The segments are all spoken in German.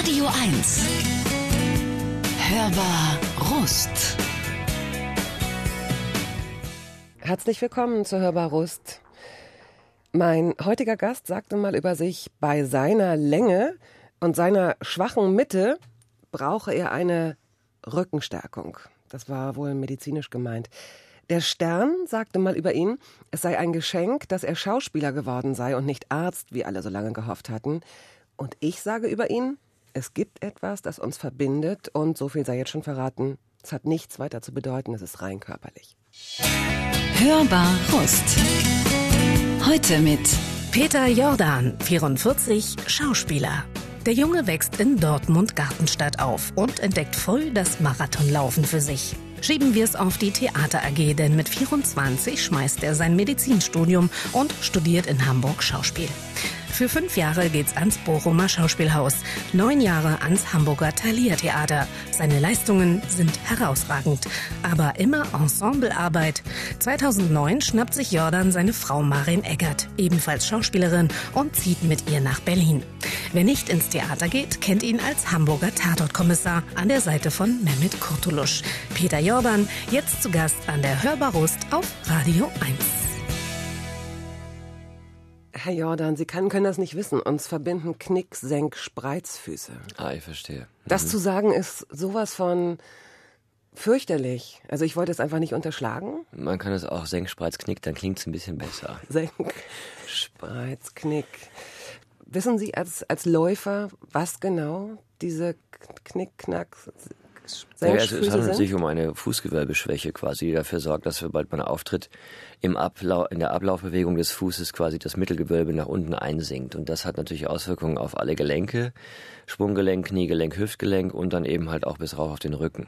Radio 1. Hörbar Rust. Herzlich willkommen zu Hörbar Rust. Mein heutiger Gast sagte mal über sich, bei seiner Länge und seiner schwachen Mitte brauche er eine Rückenstärkung. Das war wohl medizinisch gemeint. Der Stern sagte mal über ihn, es sei ein Geschenk, dass er Schauspieler geworden sei und nicht Arzt, wie alle so lange gehofft hatten. Und ich sage über ihn, es gibt etwas, das uns verbindet und so viel sei jetzt schon verraten, es hat nichts weiter zu bedeuten, es ist rein körperlich. Hörbar Rust. Heute mit Peter Jordan, 44, Schauspieler. Der Junge wächst in Dortmund-Gartenstadt auf und entdeckt voll das Marathonlaufen für sich. Schieben wir es auf die Theater AG, denn mit 24 schmeißt er sein Medizinstudium und studiert in Hamburg Schauspiel. Für 5 Jahre geht's ans Bochumer Schauspielhaus, 9 Jahre ans Hamburger Thalia Theater. Seine Leistungen sind herausragend, aber immer Ensemblearbeit. 2009 schnappt sich Jordan seine Frau Marin Eggert, ebenfalls Schauspielerin, und zieht mit ihr nach Berlin. Wer nicht ins Theater geht, kennt ihn als Hamburger Tatortkommissar an der Seite von Mehmet Kurtulusch. Peter Jordan, jetzt zu Gast an der Hörbar Rust auf Radio 1. Herr Jordan, Sie können das nicht wissen. Uns verbinden Knick, Senk, Spreizfüße. Ah, ich verstehe. Das zu sagen ist sowas von fürchterlich. Also ich wollte es einfach nicht unterschlagen. Man kann es auch Senk, Spreiz, Knick, dann klingt es ein bisschen besser. Senk, Spreiz, Knick. Wissen Sie als Läufer, was genau diese Knick, Knack, Senkfüße es handelt sich um eine Fußgewölbeschwäche quasi, die dafür sorgt, dass sobald man auftritt, in der Ablaufbewegung des Fußes quasi das Mittelgewölbe nach unten einsinkt. Und das hat natürlich Auswirkungen auf alle Gelenke, Sprunggelenk, Kniegelenk, Hüftgelenk und dann eben halt auch bis rauf auf den Rücken.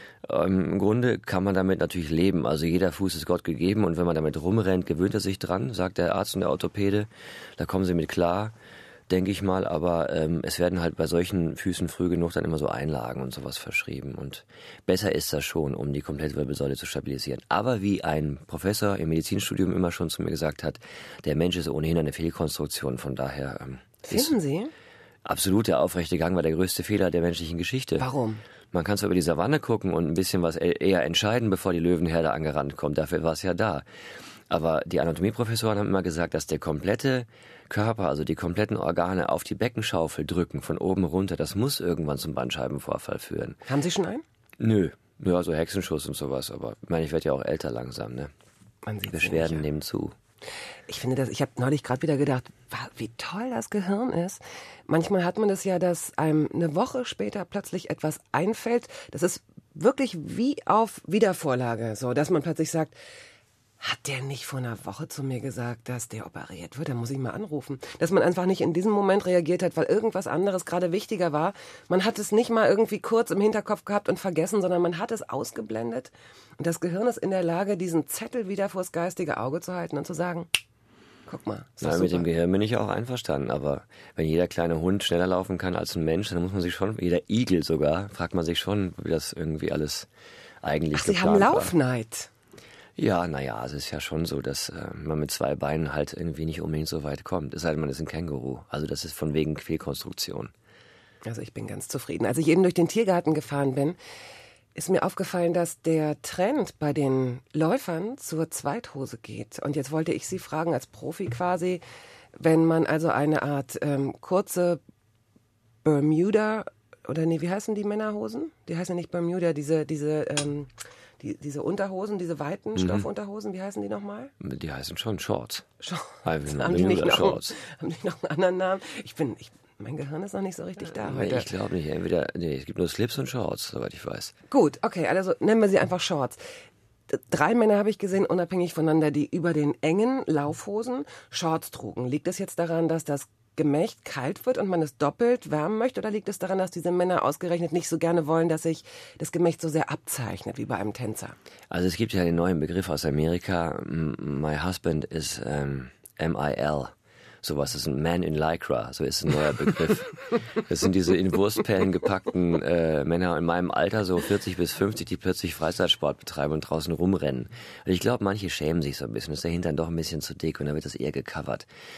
Im Grunde kann man damit natürlich leben. Also jeder Fuß ist Gott gegeben und wenn man damit rumrennt, gewöhnt er sich dran, sagt der Arzt und der Orthopäde. Da kommen sie mit klar, denke ich mal, aber es werden halt bei solchen Füßen früh genug dann immer so Einlagen und sowas verschrieben und besser ist das schon, um die Komplettwirbelsäule zu stabilisieren. Aber wie ein Professor im Medizinstudium immer schon zu mir gesagt hat, der Mensch ist ohnehin eine Fehlkonstruktion, von daher Finden Sie? Absolut, der aufrechte Gang war der größte Fehler der menschlichen Geschichte. Warum? Man kann zwar über die Savanne gucken und ein bisschen was eher entscheiden, bevor die Löwenherde angerannt kommt, dafür war es ja da. Aber die Anatomieprofessoren haben immer gesagt, dass der komplette Körper, also die kompletten Organe auf die Beckenschaufel drücken, von oben runter, das muss irgendwann zum Bandscheibenvorfall führen. Haben Sie schon einen? Nö, ja, so Hexenschuss und sowas, aber ich meine, ich werde ja auch älter langsam, ne? Man sieht Beschwerden nehmen zu. Ich finde ich habe neulich gerade wieder gedacht, wie toll das Gehirn ist. Manchmal hat man das ja, dass einem eine Woche später plötzlich etwas einfällt. Das ist wirklich wie auf Wiedervorlage, so, dass man plötzlich sagt, hat der nicht vor einer Woche zu mir gesagt, dass der operiert wird? Da muss ich mal anrufen. Dass man einfach nicht in diesem Moment reagiert hat, weil irgendwas anderes gerade wichtiger war. Man hat es nicht mal irgendwie kurz im Hinterkopf gehabt und vergessen, sondern man hat es ausgeblendet. Und das Gehirn ist in der Lage, diesen Zettel wieder vors geistige Auge zu halten und zu sagen, guck mal, ist das super. Mit dem Gehirn bin ich auch einverstanden, aber wenn jeder kleine Hund schneller laufen kann als ein Mensch, dann muss man sich schon, jeder Igel sogar, fragt man sich schon, wie das irgendwie alles eigentlich geplant war. Sie haben Laufneid. Ja, naja, es ist ja schon so, dass man mit 2 Beinen halt irgendwie nicht unbedingt so weit kommt. Es sei denn, man ist ein Känguru. Also das ist von wegen Fehlkonstruktion. Also ich bin ganz zufrieden. Als ich eben durch den Tiergarten gefahren bin, ist mir aufgefallen, dass der Trend bei den Läufern zur Zweithose geht. Und jetzt wollte ich Sie fragen, als Profi quasi, wenn man also eine Art kurze Bermuda, oder nee, wie heißen die Männerhosen? Die heißen ja nicht Bermuda, diese Unterhosen, diese weiten Stoffunterhosen, wie heißen die nochmal? Die heißen schon Shorts. Haben die nicht noch einen anderen Namen? Mein Gehirn ist noch nicht so richtig da heute. Ich glaube nicht. Es gibt nur Slips und Shorts, soweit ich weiß. Gut, okay, also nennen wir sie einfach Shorts. 3 Männer habe ich gesehen, unabhängig voneinander, die über den engen Laufhosen Shorts trugen. Liegt es jetzt daran, dass das Gemächt kalt wird und man es doppelt wärmen möchte? Oder liegt es daran, dass diese Männer ausgerechnet nicht so gerne wollen, dass sich das Gemächt so sehr abzeichnet wie bei einem Tänzer? Also es gibt ja einen neuen Begriff aus Amerika. My husband is MIL. Sowas ist ein Man in Lycra, so ist ein neuer Begriff. Das sind diese in Wurstpellen gepackten Männer in meinem Alter, so 40 bis 50, die plötzlich Freizeitsport betreiben und draußen rumrennen. Und ich glaube, manche schämen sich so ein bisschen, ist der Hintern doch ein bisschen zu dick und dann wird das eher gecovert.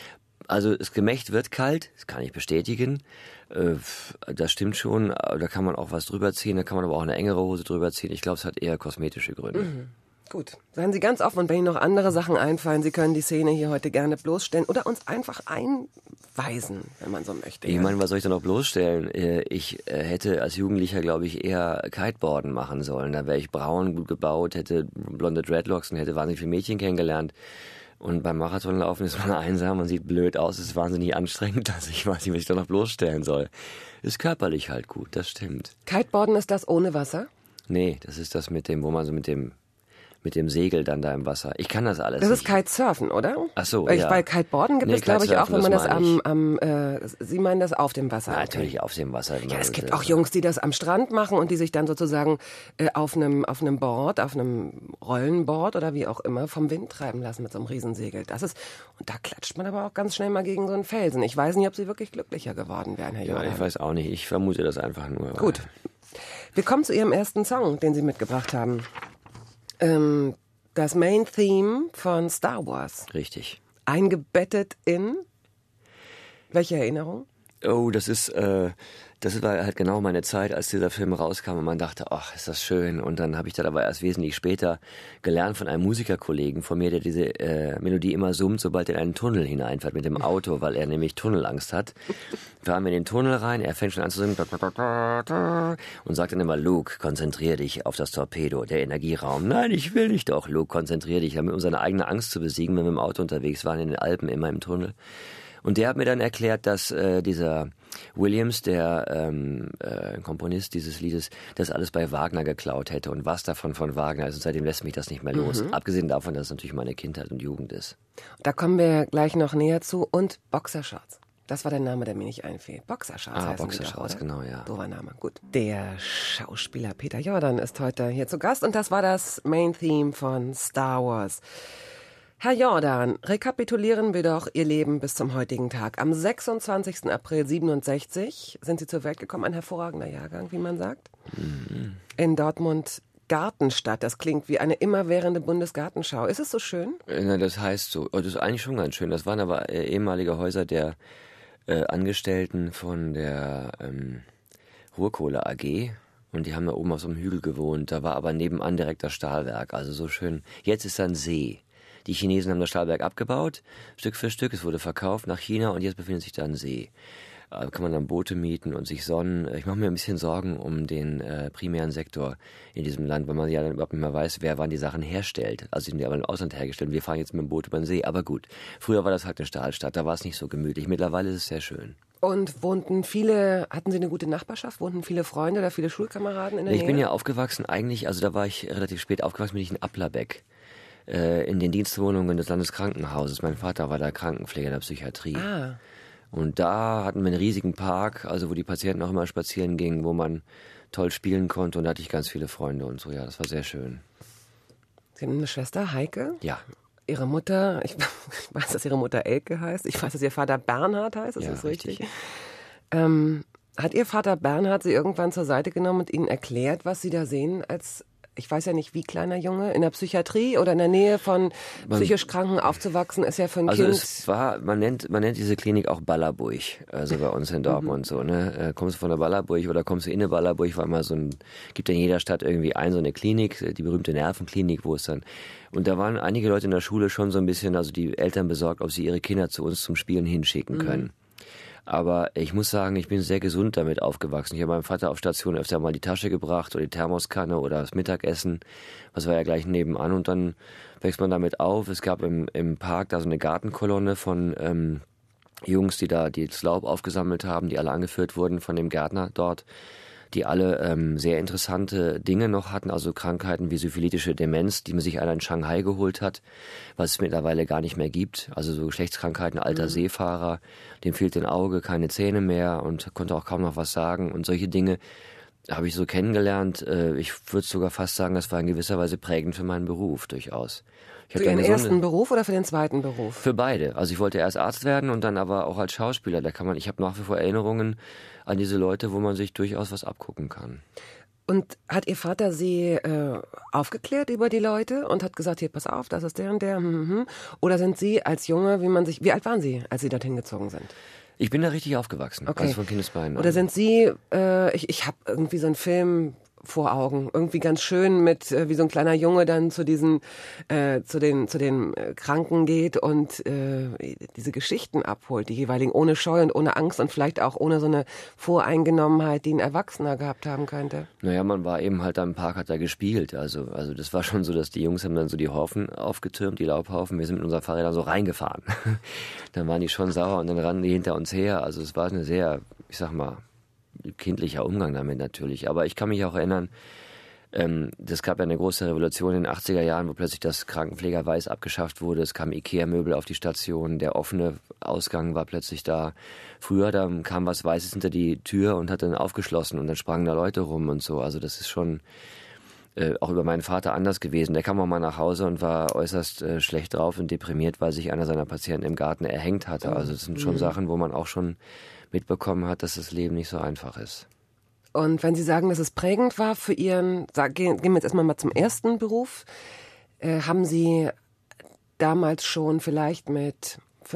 Also das Gemächt wird kalt, das kann ich bestätigen. Das stimmt schon, da kann man auch was drüber ziehen, da kann man aber auch eine engere Hose drüber ziehen. Ich glaube, es hat eher kosmetische Gründe. Gut, seien Sie ganz offen und wenn Ihnen noch andere Sachen einfallen, Sie können die Szene hier heute gerne bloßstellen oder uns einfach einweisen, wenn man so möchte. Ich meine, was soll ich da noch bloßstellen? Ich hätte als Jugendlicher, glaube ich, eher Kiteboarden machen sollen. Da wäre ich braun, gut gebaut, hätte blonde Dreadlocks und hätte wahnsinnig viele Mädchen kennengelernt. Und beim Marathonlaufen ist man einsam, man sieht blöd aus, ist wahnsinnig anstrengend. Also ich weiß nicht, was ich da noch bloßstellen soll. Ist körperlich halt gut, das stimmt. Kiteboarden, ist das ohne Wasser? Nee, das ist das mit dem, wo man so mit dem Segel dann da im Wasser. Ich kann das alles nicht. Das ist nicht. Kitesurfen, oder? Ach so, ja. Bei Kiteboarden gibt es, glaube ich, auch, wenn man das Sie meinen das auf dem Wasser? Na, natürlich auf dem Wasser. Ja, es gibt auch Jungs, die das am Strand machen und die sich dann sozusagen auf einem Board, auf einem Rollenboard oder wie auch immer, vom Wind treiben lassen mit so einem Riesensegel. Und da klatscht man aber auch ganz schnell mal gegen so einen Felsen. Ich weiß nicht, ob Sie wirklich glücklicher geworden wären, Herr Jordan. Ja, ich weiß auch nicht. Ich vermute das einfach nur. Gut. Wir kommen zu Ihrem ersten Song, den Sie mitgebracht haben. Das Main Theme von Star Wars. Richtig. Eingebettet in welche Erinnerung? Oh, das war halt genau meine Zeit, als dieser Film rauskam und man dachte, ach, ist das schön. Und dann habe ich das aber erst wesentlich später gelernt von einem Musikerkollegen von mir, der diese Melodie immer summt, sobald er in einen Tunnel hineinfährt mit dem Auto, weil er nämlich Tunnelangst hat. Fahren wir in den Tunnel rein, er fängt schon an zu singen und sagt dann immer, Luke, konzentrier dich auf das Torpedo, der Energieraum. Nein, ich will nicht doch, Luke, konzentrier dich, um seine eigene Angst zu besiegen, wenn wir im Auto unterwegs waren, in den Alpen, immer im Tunnel. Und der hat mir dann erklärt, dass dieser Williams, der Komponist dieses Liedes, das alles bei Wagner geklaut hätte und was davon von Wagner ist. Und seitdem lässt mich das nicht mehr los. Abgesehen davon, dass es natürlich meine Kindheit und Jugend ist. Da kommen wir gleich noch näher zu. Und Boxershorts. Das war der Name, der mir nicht einfiel. Boxershorts heißen Boxershorts, genau, ja. Doofer Name, gut. Der Schauspieler Peter Jordan ist heute hier zu Gast und das war das Main Theme von Star Wars. Herr Jordan, rekapitulieren wir doch Ihr Leben bis zum heutigen Tag. Am 26. April 67 sind Sie zur Welt gekommen, ein hervorragender Jahrgang, wie man sagt. In Dortmund Gartenstadt, das klingt wie eine immerwährende Bundesgartenschau. Ist es so schön? Na, das heißt so, das ist eigentlich schon ganz schön. Das waren aber ehemalige Häuser der Angestellten von der Ruhrkohle AG. Und die haben da oben auf so einem Hügel gewohnt. Da war aber nebenan direkt das Stahlwerk, also so schön. Jetzt ist da ein See. Die Chinesen haben das Stahlwerk abgebaut, Stück für Stück. Es wurde verkauft nach China und jetzt befindet sich da ein See. Da kann man dann Boote mieten und sich sonnen. Ich mache mir ein bisschen Sorgen um den primären Sektor in diesem Land, weil man ja dann überhaupt nicht mehr weiß, wer wann die Sassen herstellt. Also die sind ja aber im Ausland hergestellt. Wir fahren jetzt mit dem Boot über den See. Aber gut, früher war das halt eine Stahlstadt, da war es nicht so gemütlich. Mittlerweile ist es sehr schön. Und hatten Sie eine gute Nachbarschaft? Wohnten viele Freunde oder viele Schulkameraden in der Nähe? Ich bin ja aufgewachsen eigentlich, also da war ich relativ spät aufgewachsen, bin ich in Applerbeck. In den Dienstwohnungen des Landeskrankenhauses. Mein Vater war da Krankenpfleger in der Psychiatrie. Und da hatten wir einen riesigen Park, also wo die Patienten auch immer spazieren gingen, wo man toll spielen konnte. Und da hatte ich ganz viele Freunde und so. Ja, das war sehr schön. Sie haben eine Schwester, Heike? Ja. Ihre Mutter, ich weiß, dass Ihre Mutter Elke heißt. Ich weiß, dass Ihr Vater Bernhard heißt. Ist das richtig? Hat Ihr Vater Bernhard Sie irgendwann zur Seite genommen und Ihnen erklärt, was Sie da sehen als, ich weiß ja nicht, wie kleiner Junge, in der Psychiatrie oder in der Nähe von psychisch Kranken aufzuwachsen, ist ja für ein Kind... Also es war, man nennt diese Klinik auch Ballerburg, also bei uns in Dortmund so, ne? Kommst du von der Ballerburg oder kommst du in eine Ballerburg, war immer gibt ja in jeder Stadt irgendwie so eine Klinik, die berühmte Nervenklinik, wo es dann... Und da waren einige Leute in der Schule schon so ein bisschen, also die Eltern besorgt, ob sie ihre Kinder zu uns zum Spielen hinschicken können. Aber ich muss sagen, ich bin sehr gesund damit aufgewachsen. Ich habe meinem Vater auf Station öfter mal die Tasche gebracht oder die Thermoskanne oder das Mittagessen. Das war ja gleich nebenan und dann wächst man damit auf. Es gab im Park da so eine Gartenkolonne von Jungs, die da das Laub aufgesammelt haben, die alle angeführt wurden von dem Gärtner dort, die alle sehr interessante Dinge noch hatten, also Krankheiten wie syphilitische Demenz, die man sich einer in Shanghai geholt hat, was es mittlerweile gar nicht mehr gibt. Also so Geschlechtskrankheiten, alter Seefahrer, dem fehlt ein Auge, keine Zähne mehr und konnte auch kaum noch was sagen. Und solche Dinge habe ich so kennengelernt. Ich würde sogar fast sagen, das war in gewisser Weise prägend für meinen Beruf durchaus. Für Ihren ersten Beruf oder für den zweiten Beruf? Für beide. Also ich wollte erst Arzt werden und dann aber auch als Schauspieler. Ich habe nach wie vor Erinnerungen an diese Leute, wo man sich durchaus was abgucken kann. Und hat Ihr Vater Sie aufgeklärt über die Leute und hat gesagt, hier, pass auf, das ist der und der? Oder sind Sie als Junge, wie alt waren Sie, als Sie dorthin gezogen sind? Ich bin da richtig aufgewachsen, also von Kindesbeinen an. Oder sind Sie, ich habe irgendwie so einen Film vor Augen, irgendwie ganz schön mit, wie so ein kleiner Junge dann zu den Kranken geht und diese Geschichten abholt, die jeweiligen, ohne Scheu und ohne Angst und vielleicht auch ohne so eine Voreingenommenheit, die ein Erwachsener gehabt haben könnte. Naja, man war eben halt am Park, hat da gespielt, also das war schon so, dass die Jungs haben dann so die Haufen aufgetürmt, die Laubhaufen, wir sind mit unseren Fahrrädern so reingefahren. Dann waren die schon sauer und dann rannten die hinter uns her, also es war eine sehr, ich sag mal, kindlicher Umgang damit natürlich. Aber ich kann mich auch erinnern, das gab ja eine große Revolution in den 80er Jahren, wo plötzlich das Krankenpflegerweiß abgeschafft wurde. Es kamen Ikea-Möbel auf die Station, der offene Ausgang war plötzlich da. Früher, da kam was Weißes hinter die Tür und hat dann aufgeschlossen und dann sprangen da Leute rum und so. Also das ist schon auch über meinen Vater anders gewesen. Der kam auch mal nach Hause und war äußerst schlecht drauf und deprimiert, weil sich einer seiner Patienten im Garten erhängt hatte. Also das sind schon Sachen, wo man auch schon mitbekommen hat, dass das Leben nicht so einfach ist. Und wenn Sie sagen, dass es prägend war für Ihren, gehen wir jetzt erstmal mal zum ersten Beruf, haben Sie damals schon vielleicht mit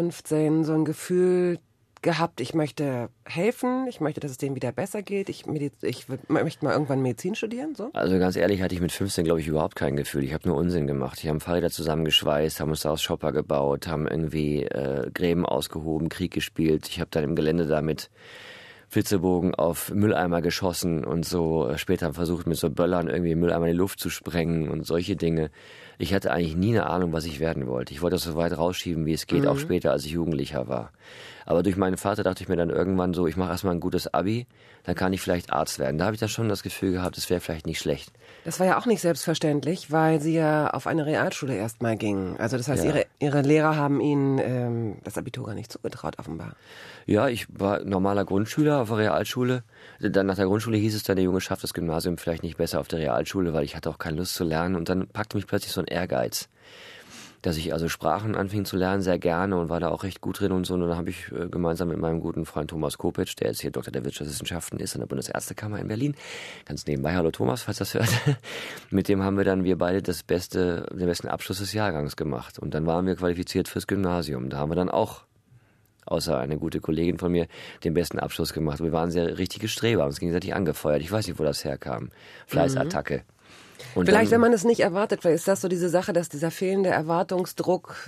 15 so ein Gefühl gehabt, ich möchte helfen, ich möchte, dass es denen wieder besser geht, ich möchte mal irgendwann Medizin studieren? So? Also ganz ehrlich, hatte ich mit 15, glaube ich, überhaupt kein Gefühl. Ich habe nur Unsinn gemacht. Wir haben Fahrräder zusammengeschweißt, haben uns da aus Shopper gebaut, haben irgendwie Gräben ausgehoben, Krieg gespielt. Ich habe dann im Gelände da mit Flitzebogen auf Mülleimer geschossen und so später versucht, mit so Böllern irgendwie Mülleimer in die Luft zu sprengen und solche Dinge. Ich hatte eigentlich nie eine Ahnung, was ich werden wollte. Ich wollte das so weit rausschieben, wie es geht, auch später, als ich Jugendlicher war. Aber durch meinen Vater dachte ich mir dann irgendwann so, ich mache erstmal ein gutes Abi, dann kann ich vielleicht Arzt werden. Da habe ich dann schon das Gefühl gehabt, das wäre vielleicht nicht schlecht. Das war ja auch nicht selbstverständlich, weil Sie ja auf eine Realschule erstmal gingen. Also das heißt, Ihre Lehrer haben Ihnen das Abitur gar nicht zugetraut, offenbar. Ja, ich war normaler Grundschüler auf der Realschule. Dann nach der Grundschule hieß es dann, der Junge schafft das Gymnasium vielleicht nicht besser auf der Realschule, weil ich hatte auch keine Lust zu lernen. Und dann packte mich plötzlich so ein Ehrgeiz, dass ich also Sprachen anfing zu lernen, sehr gerne und war da auch recht gut drin und so. Und dann habe ich gemeinsam mit meinem guten Freund Thomas Kopitsch, der jetzt hier Doktor der Wirtschaftswissenschaften ist an der Bundesärztekammer in Berlin, ganz nebenbei, hallo Thomas, falls das hört, mit dem haben wir beide den besten Abschluss des Jahrgangs gemacht. Und dann waren wir qualifiziert fürs Gymnasium. Da haben wir dann auch, außer eine gute Kollegin von mir, den besten Abschluss gemacht. Wir waren sehr richtige Streber, haben uns gegenseitig angefeuert. Ich weiß nicht, wo das herkam. Fleißattacke. Und vielleicht, wenn man es nicht erwartet, vielleicht ist das so diese Sache, dass dieser fehlende Erwartungsdruck,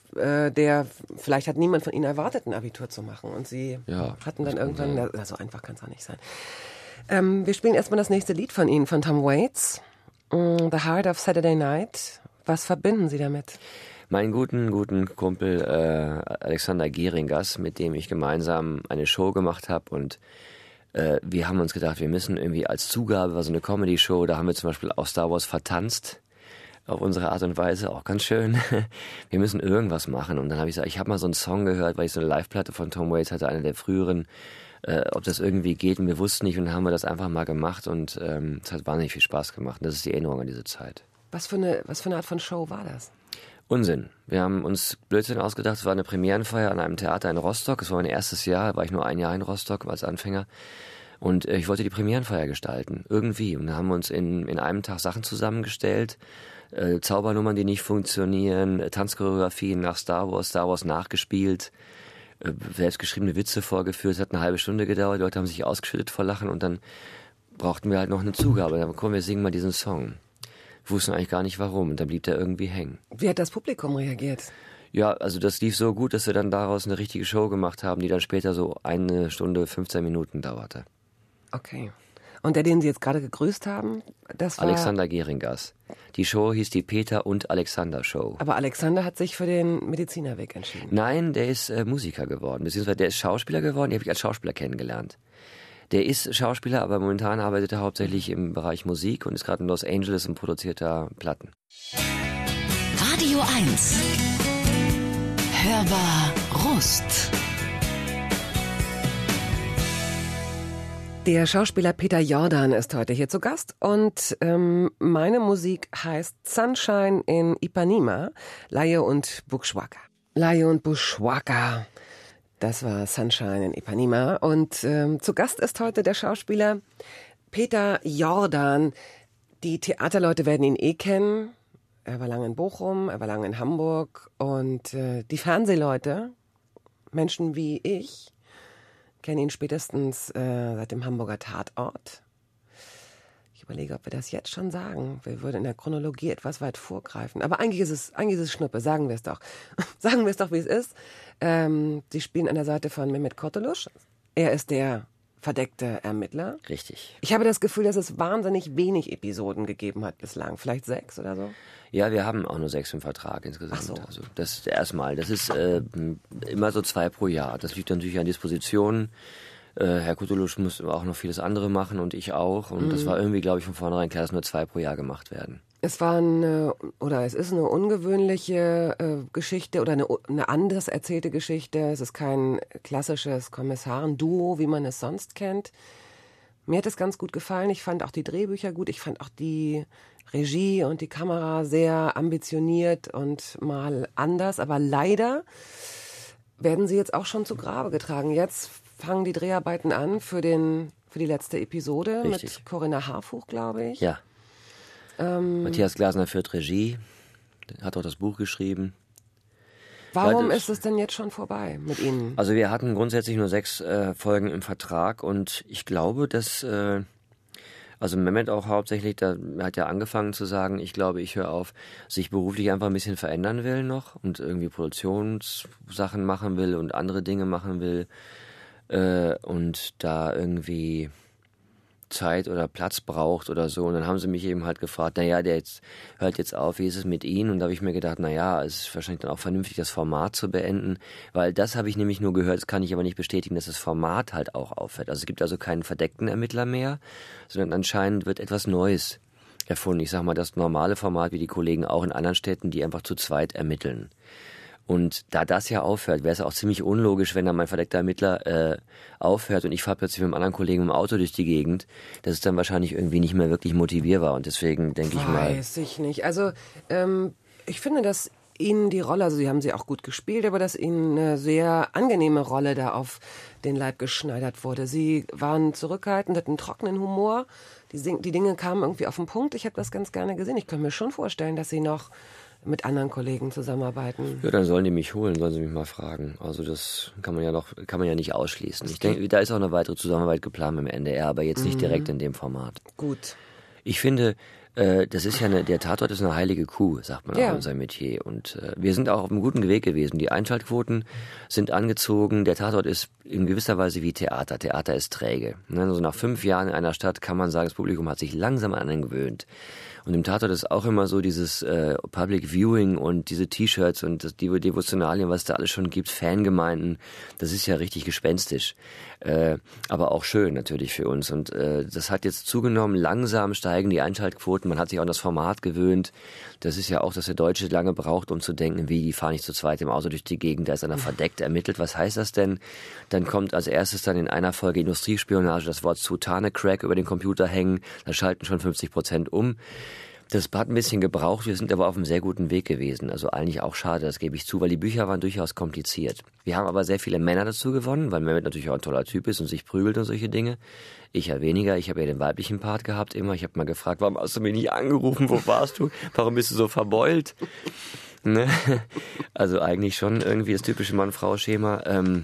vielleicht hat niemand von Ihnen erwartet, ein Abitur zu machen und Sie hatten dann irgendwann, so einfach kann es auch nicht sein. Wir spielen erstmal das nächste Lied von Ihnen, von Tom Waits, The Heart of Saturday Night. Was verbinden Sie damit? Meinen guten Kumpel Alexander Gehringers, mit dem ich gemeinsam eine Show gemacht habe und wir haben uns gedacht, wir müssen irgendwie als Zugabe, war so eine Comedy-Show, da haben wir zum Beispiel auch Star Wars vertanzt, auf unsere Art und Weise, auch ganz schön. Wir müssen irgendwas machen. Und dann habe ich gesagt, ich habe mal so einen Song gehört, weil ich so eine Live-Platte von Tom Waits hatte, eine der früheren, ob das irgendwie geht. Und wir wussten nicht und dann haben wir das einfach mal gemacht und es hat wahnsinnig viel Spaß gemacht. Und das ist die Erinnerung an diese Zeit. Was für eine Art von Show war das? Unsinn. Wir haben uns Blödsinn ausgedacht. Es war eine Premierenfeier an einem Theater in Rostock. Es war mein erstes Jahr, war ich nur ein Jahr in Rostock als Anfänger. Und ich wollte die Premierenfeier gestalten, irgendwie. Und dann haben wir uns in einem Tag Sachen zusammengestellt, Zaubernummern, die nicht funktionieren, Tanzchoreografien nach Star Wars nachgespielt, selbstgeschriebene Witze vorgeführt. Es hat eine halbe Stunde gedauert, die Leute haben sich ausgeschüttet vor Lachen und dann brauchten wir halt noch eine Zugabe. Dann komm, wir singen mal diesen Song. Wir wussten eigentlich gar nicht warum und dann blieb der irgendwie hängen. Wie hat das Publikum reagiert? Ja, also das lief so gut, dass wir dann daraus eine richtige Show gemacht haben, die dann später so 1 Stunde 15 Minuten dauerte. Okay. Und der, den Sie jetzt gerade gegrüßt haben, das war... Alexander Gehringers. Die Show hieß die Peter und Alexander Show. Aber Alexander hat sich für den Medizinerweg entschieden. Nein, der ist Musiker geworden, beziehungsweise der ist Schauspieler geworden, den habe ich als Schauspieler kennengelernt. Der ist Schauspieler, aber momentan arbeitet er hauptsächlich im Bereich Musik und ist gerade in Los Angeles und produziert da Platten. Radio 1. Hörbar Rust. Der Schauspieler Peter Jordan ist heute hier zu Gast und meine Musik heißt Sunshine in Ipanema, Laie und Bushwaka. Laie und Bushwaka, das war Sunshine in Ipanema und zu Gast ist heute der Schauspieler Peter Jordan, die Theaterleute werden ihn kennen. Er war lange in Bochum, er war lange in Hamburg. Und die Fernsehleute, Menschen wie ich, kennen ihn spätestens seit dem Hamburger Tatort. Ich überlege, ob wir das jetzt schon sagen. Wir würden in der Chronologie etwas weit vorgreifen. Aber eigentlich ist es Schnuppe, sagen wir es doch. Sagen wir es doch, wie es ist. Sie spielen an der Seite von Mehmet Kurtuluş. Er ist der verdeckte Ermittler. Richtig. Ich habe das Gefühl, dass es wahnsinnig wenig Episoden gegeben hat bislang. Vielleicht 6 oder so? Ja, wir haben auch nur 6 im Vertrag insgesamt. Ach so. Also das erstmal. Das ist immer so 2 pro Jahr. Das liegt natürlich an Dispositionen. Herr Kurtuluş muss auch noch vieles andere machen und ich auch. Und das war irgendwie, glaube ich, von vornherein klar, dass nur 2 pro Jahr gemacht werden. Es ist eine ungewöhnliche Geschichte oder eine anders erzählte Geschichte. Es ist kein klassisches Kommissarenduo, wie man es sonst kennt. Mir hat es ganz gut gefallen. Ich fand auch die Drehbücher gut. Ich fand auch die Regie und die Kamera sehr ambitioniert und mal anders. Aber leider werden sie jetzt auch schon zu Grabe getragen. Jetzt fangen die Dreharbeiten an für die letzte Episode. Richtig. Mit Corinna Harfuch, glaube ich. Ja. Matthias Glasner führt Regie, hat auch das Buch geschrieben. Warum ist es denn jetzt schon vorbei mit Ihnen? Also wir hatten grundsätzlich nur 6 Folgen im Vertrag und ich glaube, dass, also Mehmet auch hauptsächlich, da hat ja angefangen zu sagen, ich glaube, ich höre auf, sich beruflich einfach ein bisschen verändern will noch und irgendwie Produktionssachen machen will und andere Dinge machen will und da irgendwie Zeit oder Platz braucht oder so. Und dann haben sie mich eben halt gefragt, naja, der hört jetzt auf, wie ist es mit Ihnen? Und da habe ich mir gedacht, naja, es ist wahrscheinlich dann auch vernünftig, das Format zu beenden, weil das habe ich nämlich nur gehört, das kann ich aber nicht bestätigen, dass das Format halt auch aufhört. Also es gibt also keinen verdeckten Ermittler mehr, sondern anscheinend wird etwas Neues erfunden. Ich sag mal, das normale Format, wie die Kollegen auch in anderen Städten, die einfach zu zweit ermitteln. Und da das ja aufhört, wäre es auch ziemlich unlogisch, wenn dann mein verdeckter Ermittler aufhört und ich fahre plötzlich mit einem anderen Kollegen im Auto durch die Gegend. Das ist dann wahrscheinlich irgendwie nicht mehr wirklich motivierbar und deswegen denke ich mal... Weiß ich nicht. Also ich finde, dass Ihnen die Rolle, also Sie haben sie auch gut gespielt, aber dass Ihnen eine sehr angenehme Rolle da auf den Leib geschneidert wurde. Sie waren zurückhaltend, hatten einen trockenen Humor. Die Dinge kamen irgendwie auf den Punkt. Ich habe das ganz gerne gesehen. Ich könnte mir schon vorstellen, dass Sie noch mit anderen Kollegen zusammenarbeiten. Ja, dann sollen die mich holen, sollen sie mich mal fragen. Also das kann man ja nicht ausschließen. Ich denke, da ist auch eine weitere Zusammenarbeit geplant mit dem NDR, aber jetzt nicht direkt in dem Format. Gut. Ich finde, das ist ja der Tatort ist eine heilige Kuh, sagt man auch in unserem Metier. Und wir sind auch auf einem guten Weg gewesen. Die Einschaltquoten sind angezogen. Der Tatort ist in gewisser Weise wie Theater. Theater ist träge. Also nach 5 Jahren in einer Stadt kann man sagen, das Publikum hat sich langsam an einen gewöhnt. Und im Tatort ist auch immer so dieses Public Viewing und diese T-Shirts und die Devotionalien, was da alles schon gibt, Fangemeinden, das ist ja richtig gespenstisch. Aber auch schön natürlich für uns. Und das hat jetzt zugenommen, langsam steigen die Einschaltquoten, man hat sich auch an das Format gewöhnt. Das ist ja auch, dass der Deutsche lange braucht, um zu denken, wie, die fahren nicht zu zweit im Auto durch die Gegend, da ist einer verdeckt ermittelt. Was heißt das denn? Dann kommt als erstes dann in einer Folge Industriespionage das Wort Zutane-Crack über den Computer hängen, da schalten schon 50% um. Das hat ein bisschen gebraucht, wir sind aber auf einem sehr guten Weg gewesen. Also eigentlich auch schade, das gebe ich zu, weil die Bücher waren durchaus kompliziert. Wir haben aber sehr viele Männer dazu gewonnen, weil Mehmet natürlich auch ein toller Typ ist und sich prügelt und solche Dinge. Ich ja weniger, ich habe ja den weiblichen Part gehabt immer. Ich habe mal gefragt, warum hast du mich nicht angerufen, wo warst du? Warum bist du so verbeult? Ne? Also eigentlich schon irgendwie das typische Mann-Frau-Schema.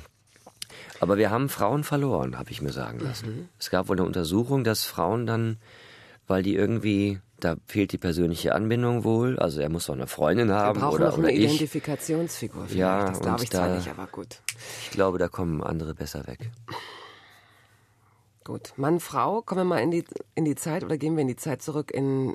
Aber wir haben Frauen verloren, habe ich mir sagen lassen. Es gab wohl eine Untersuchung, dass Frauen dann, weil die irgendwie... Da fehlt die persönliche Anbindung wohl. Also er muss doch eine Freundin haben oder ich. Wir brauchen noch eine Identifikationsfigur vielleicht. Ja, das glaube ich zwar nicht, aber gut. Ich glaube, da kommen andere besser weg. Gut. Mann, Frau, kommen wir mal in die Zeit oder gehen wir in die Zeit zurück, in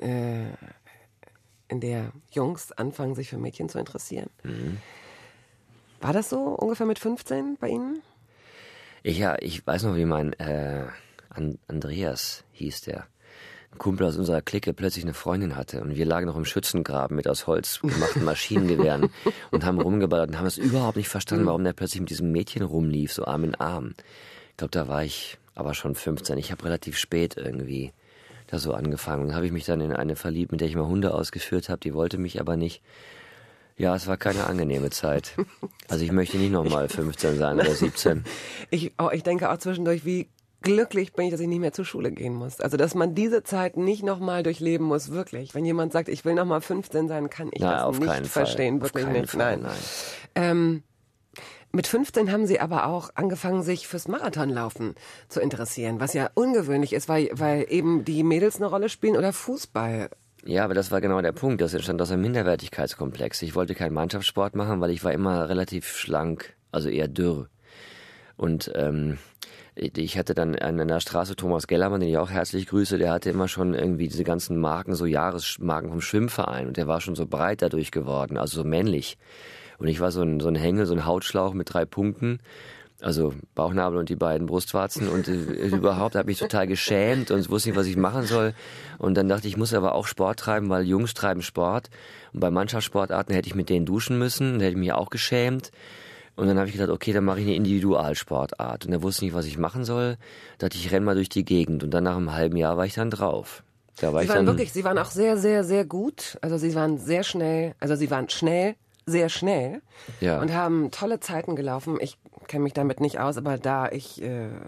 der Jungs anfangen, sich für Mädchen zu interessieren. War das so ungefähr mit 15 bei Ihnen? Ja, ich weiß noch, wie mein Andreas hieß der. Ein Kumpel aus unserer Clique plötzlich eine Freundin hatte und wir lagen noch im Schützengraben mit aus Holz gemachten Maschinengewehren und haben rumgeballert und haben es überhaupt nicht verstanden, warum der plötzlich mit diesem Mädchen rumlief, so Arm in Arm. Ich glaube, da war ich aber schon 15. Ich habe relativ spät irgendwie da so angefangen. Dann habe ich mich dann in eine verliebt, mit der ich mal Hunde ausgeführt habe, die wollte mich aber nicht. Ja, es war keine angenehme Zeit. Also ich möchte nicht nochmal 15 sein oder 17. Ich denke auch zwischendurch, wie glücklich bin ich, dass ich nicht mehr zur Schule gehen muss. Also, dass man diese Zeit nicht nochmal durchleben muss, wirklich. Wenn jemand sagt, ich will nochmal 15 sein, kann ich das nicht verstehen. Wirklich nicht. Nein. Mit 15 haben Sie aber auch angefangen, sich fürs Marathonlaufen zu interessieren, was ja ungewöhnlich ist, weil eben die Mädels eine Rolle spielen oder Fußball. Ja, aber das war genau der Punkt. Das entstand aus einem Minderwertigkeitskomplex. Ich wollte keinen Mannschaftssport machen, weil ich war immer relativ schlank, also eher dürr. Und ich hatte dann an der Straße Thomas Gellermann, den ich auch herzlich grüße, der hatte immer schon irgendwie diese ganzen Marken, so Jahresmarken vom Schwimmverein. Und der war schon so breit dadurch geworden, also so männlich. Und ich war so ein Hängel, so ein Hautschlauch mit 3 Punkten. Also Bauchnabel und die beiden Brustwarzen und überhaupt habe mich total geschämt und wusste nicht, was ich machen soll. Und dann dachte ich, muss aber auch Sport treiben, weil Jungs treiben Sport. Und bei Mannschaftssportarten hätte ich mit denen duschen müssen, da hätte ich mich auch geschämt. Und dann habe ich gedacht, okay, dann mache ich eine Individualsportart. Und da wusste ich nicht, was ich machen soll. Da dachte ich, renn mal durch die Gegend. Und dann nach einem halben Jahr war ich dann drauf. Sie waren auch sehr, sehr, sehr gut. Also Sie waren sehr schnell, sehr schnell und haben tolle Zeiten gelaufen. Ich kenne mich damit nicht aus, aber da ich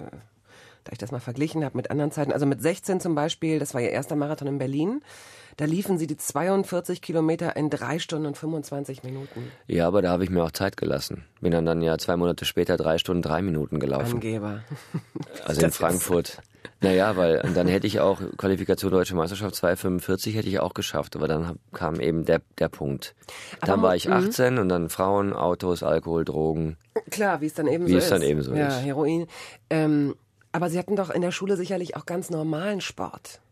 das mal verglichen habe mit anderen Zeiten, also mit 16 zum Beispiel, das war Ihr erster Marathon in Berlin, da liefen Sie die 42 Kilometer in 3 Stunden und 25 Minuten. Ja, aber da habe ich mir auch Zeit gelassen. Bin dann ja 2 Monate später 3 Stunden 3 Minuten gelaufen. Angeber. Also in Frankfurt. Naja, weil dann hätte ich auch Qualifikation Deutsche Meisterschaft 2,45 hätte ich auch geschafft. Aber dann kam eben der Punkt. Dann war ich 18 und dann Frauen, Autos, Alkohol, Drogen. Klar, wie es dann eben so ist. Ja, Heroin. Aber Sie hatten doch in der Schule sicherlich auch ganz normalen Sport.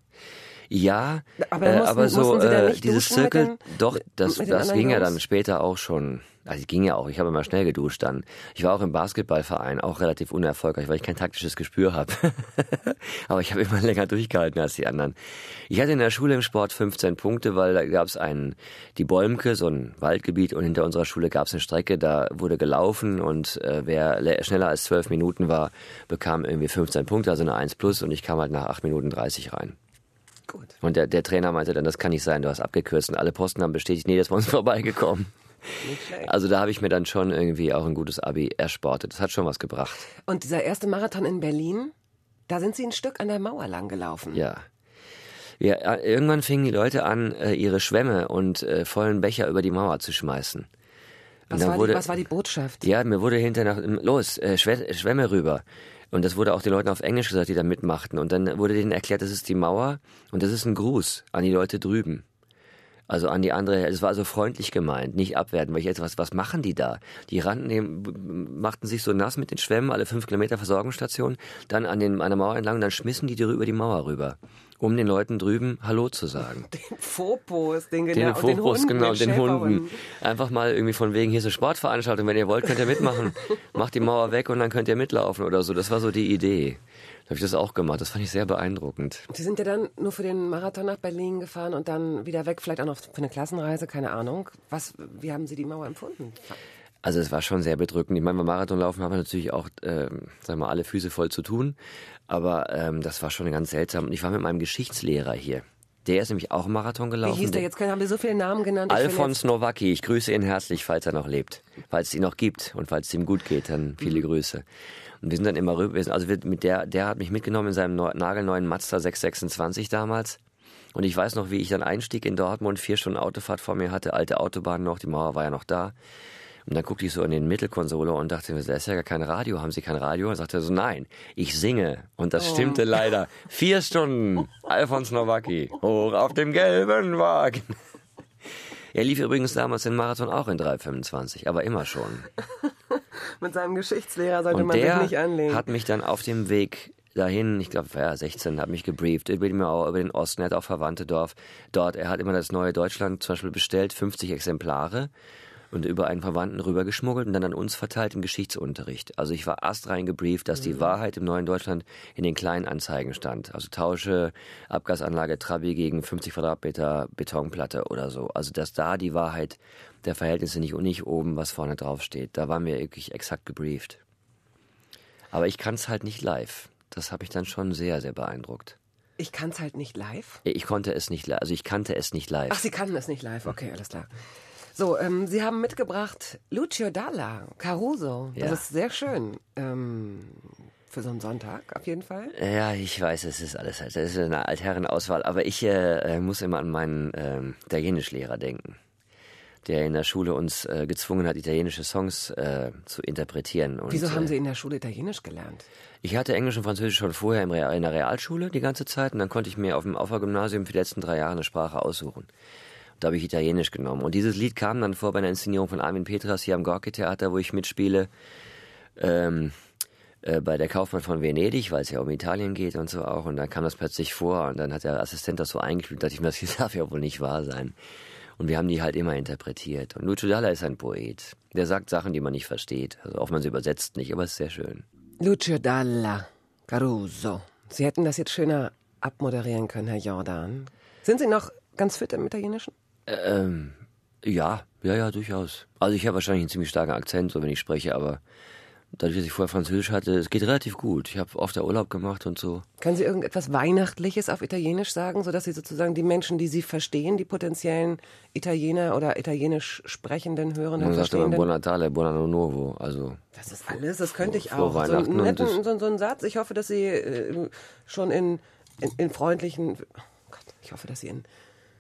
Ja, aber so Sie da nicht dieses Zirkel, das ging ja Jungs? dann später auch schon. Also ging ja auch, ich habe immer schnell geduscht dann. Ich war auch im Basketballverein, auch relativ unerfolgreich, weil ich kein taktisches Gespür habe. Aber ich habe immer länger durchgehalten als die anderen. Ich hatte in der Schule im Sport 15 Punkte, weil da gab es die Bolmke, so ein Waldgebiet, und hinter unserer Schule gab es eine Strecke, da wurde gelaufen und wer schneller als 12 Minuten war, bekam irgendwie 15 Punkte, also eine 1+, und ich kam halt nach 8 Minuten 30 rein. Gut. Und der Trainer meinte dann, das kann nicht sein, du hast abgekürzt, und alle Posten haben bestätigt, nee, das war uns vorbeigekommen. Also da habe ich mir dann schon irgendwie auch ein gutes Abi ersportet. Das hat schon was gebracht. Und dieser erste Marathon in Berlin, da sind Sie ein Stück an der Mauer lang gelaufen. Ja. Irgendwann fingen die Leute an, ihre Schwämme und vollen Becher über die Mauer zu schmeißen. Was war die Botschaft? Ja, mir wurde hinterher Schwämme rüber. Und das wurde auch den Leuten auf Englisch gesagt, die da mitmachten. Und dann wurde denen erklärt, das ist die Mauer und das ist ein Gruß an die Leute drüben. Also an die andere, es war also freundlich gemeint, nicht abwerten, weil ich jetzt, was machen die da? Die machten sich so nass mit den Schwämmen, alle 5 Kilometer Versorgungsstation, dann an der Mauer entlang, dann schmissen die über die Mauer rüber, um den Leuten drüben Hallo zu sagen. Den Fopos, den Hunden. Einfach mal irgendwie von wegen, hier ist eine Sportveranstaltung, wenn ihr wollt, könnt ihr mitmachen. Macht die Mauer weg und dann könnt ihr mitlaufen oder so. Das war so die Idee. Da habe ich das auch gemacht. Das fand ich sehr beeindruckend. Sie sind ja dann nur für den Marathon nach Berlin gefahren und dann wieder weg, vielleicht auch noch für eine Klassenreise, keine Ahnung. Wie haben Sie die Mauer empfunden? Also es war schon sehr bedrückend. Ich meine, beim Marathonlaufen haben wir natürlich auch, alle Füße voll zu tun. Aber das war schon ganz seltsam. Und ich war mit meinem Geschichtslehrer hier. Der ist nämlich auch einen Marathon gelaufen. Wie hieß der jetzt? Haben wir so viele Namen genannt? Alfons Nowacki. Ich grüße ihn herzlich, falls er noch lebt. Falls es ihn noch gibt und falls es ihm gut geht, dann viele Grüße. Und wir sind dann immer rüber. Der hat mich mitgenommen in seinem nagelneuen Mazda 626 damals. Und ich weiß noch, wie ich dann einstieg in Dortmund, 4 Stunden Autofahrt vor mir hatte, alte Autobahn noch, die Mauer war ja noch da. Und dann guckte ich so in den Mittelkonsole und dachte mir, da ist ja gar kein Radio, haben Sie kein Radio? Und sagte er so, nein, ich singe. Und das stimmte leider. 4 Stunden, Alfons Nowacki, hoch auf dem gelben Wagen. Er lief übrigens damals den Marathon auch in 3,25, aber immer schon. Mit seinem Geschichtslehrer sollte man sich nicht anlegen. Der hat mich dann auf dem Weg dahin, ich glaube, 16, hat mich gebrieft über den Osten, er hat auch Verwandte dort. Er hat immer das neue Deutschland zum Beispiel bestellt, 50 Exemplare und über einen Verwandten rübergeschmuggelt und dann an uns verteilt im Geschichtsunterricht. Also ich war astrein gebrieft, dass die Wahrheit im neuen Deutschland in den kleinen Anzeigen stand. Also tausche Abgasanlage Trabi gegen 50 Quadratmeter Betonplatte oder so. Also dass da die Wahrheit der Verhältnisse nicht oben, was vorne drauf steht. Da waren wir wirklich exakt gebrieft. Aber ich kann es halt nicht live. Das habe ich dann schon sehr, sehr beeindruckt. Ich kann es halt nicht live? Ich kannte es nicht live. Ach, Sie kannten es nicht live. Okay, alles klar. So, Sie haben mitgebracht Lucio Dalla, Caruso. Das ist sehr schön. Für so einen Sonntag auf jeden Fall? Ja, ich weiß, es ist alles halt. Das ist eine Altherrenauswahl. Aber ich muss immer an meinen Italienischlehrer denken, der in der Schule uns gezwungen hat, italienische Songs zu interpretieren. Und, wieso haben Sie in der Schule Italienisch gelernt? Ich hatte Englisch und Französisch schon vorher in der Realschule die ganze Zeit. Und dann konnte ich mir auf dem Gymnasium für die letzten 3 Jahre eine Sprache aussuchen. Und da habe ich Italienisch genommen. Und dieses Lied kam dann vor bei einer Inszenierung von Armin Petras hier am Gorki-Theater, wo ich mitspiele. Bei der Kaufmann von Venedig, weil es ja um Italien geht und so auch. Und dann kam das plötzlich vor und dann hat der Assistent das so eingespielt, dass ich mir, das darf ja wohl nicht wahr sein. Und wir haben die halt immer interpretiert. Und Lucio Dalla ist ein Poet. Der sagt Sachen, die man nicht versteht. Also auch man sie übersetzt nicht, aber es ist sehr schön. Lucio Dalla, Caruso. Sie hätten das jetzt schöner abmoderieren können, Herr Jordan. Sind Sie noch ganz fit im Italienischen? Ja, durchaus. Also ich habe wahrscheinlich einen ziemlich starken Akzent, so wenn ich spreche, aber dadurch, dass ich vorher Französisch hatte, es geht relativ gut. Ich habe oft Urlaub gemacht und so. Können Sie irgendetwas Weihnachtliches auf Italienisch sagen, sodass Sie sozusagen die Menschen, die Sie verstehen, die potenziellen Italiener oder italienisch sprechenden Hörenden verstehen? Man sagt immer Buon Natale, Buon Anno Nuovo. Also das ist alles, das könnte ich auch. So einen Satz. Ich hoffe, dass Sie schon in freundlichen... Oh Gott, ich hoffe, dass Sie in...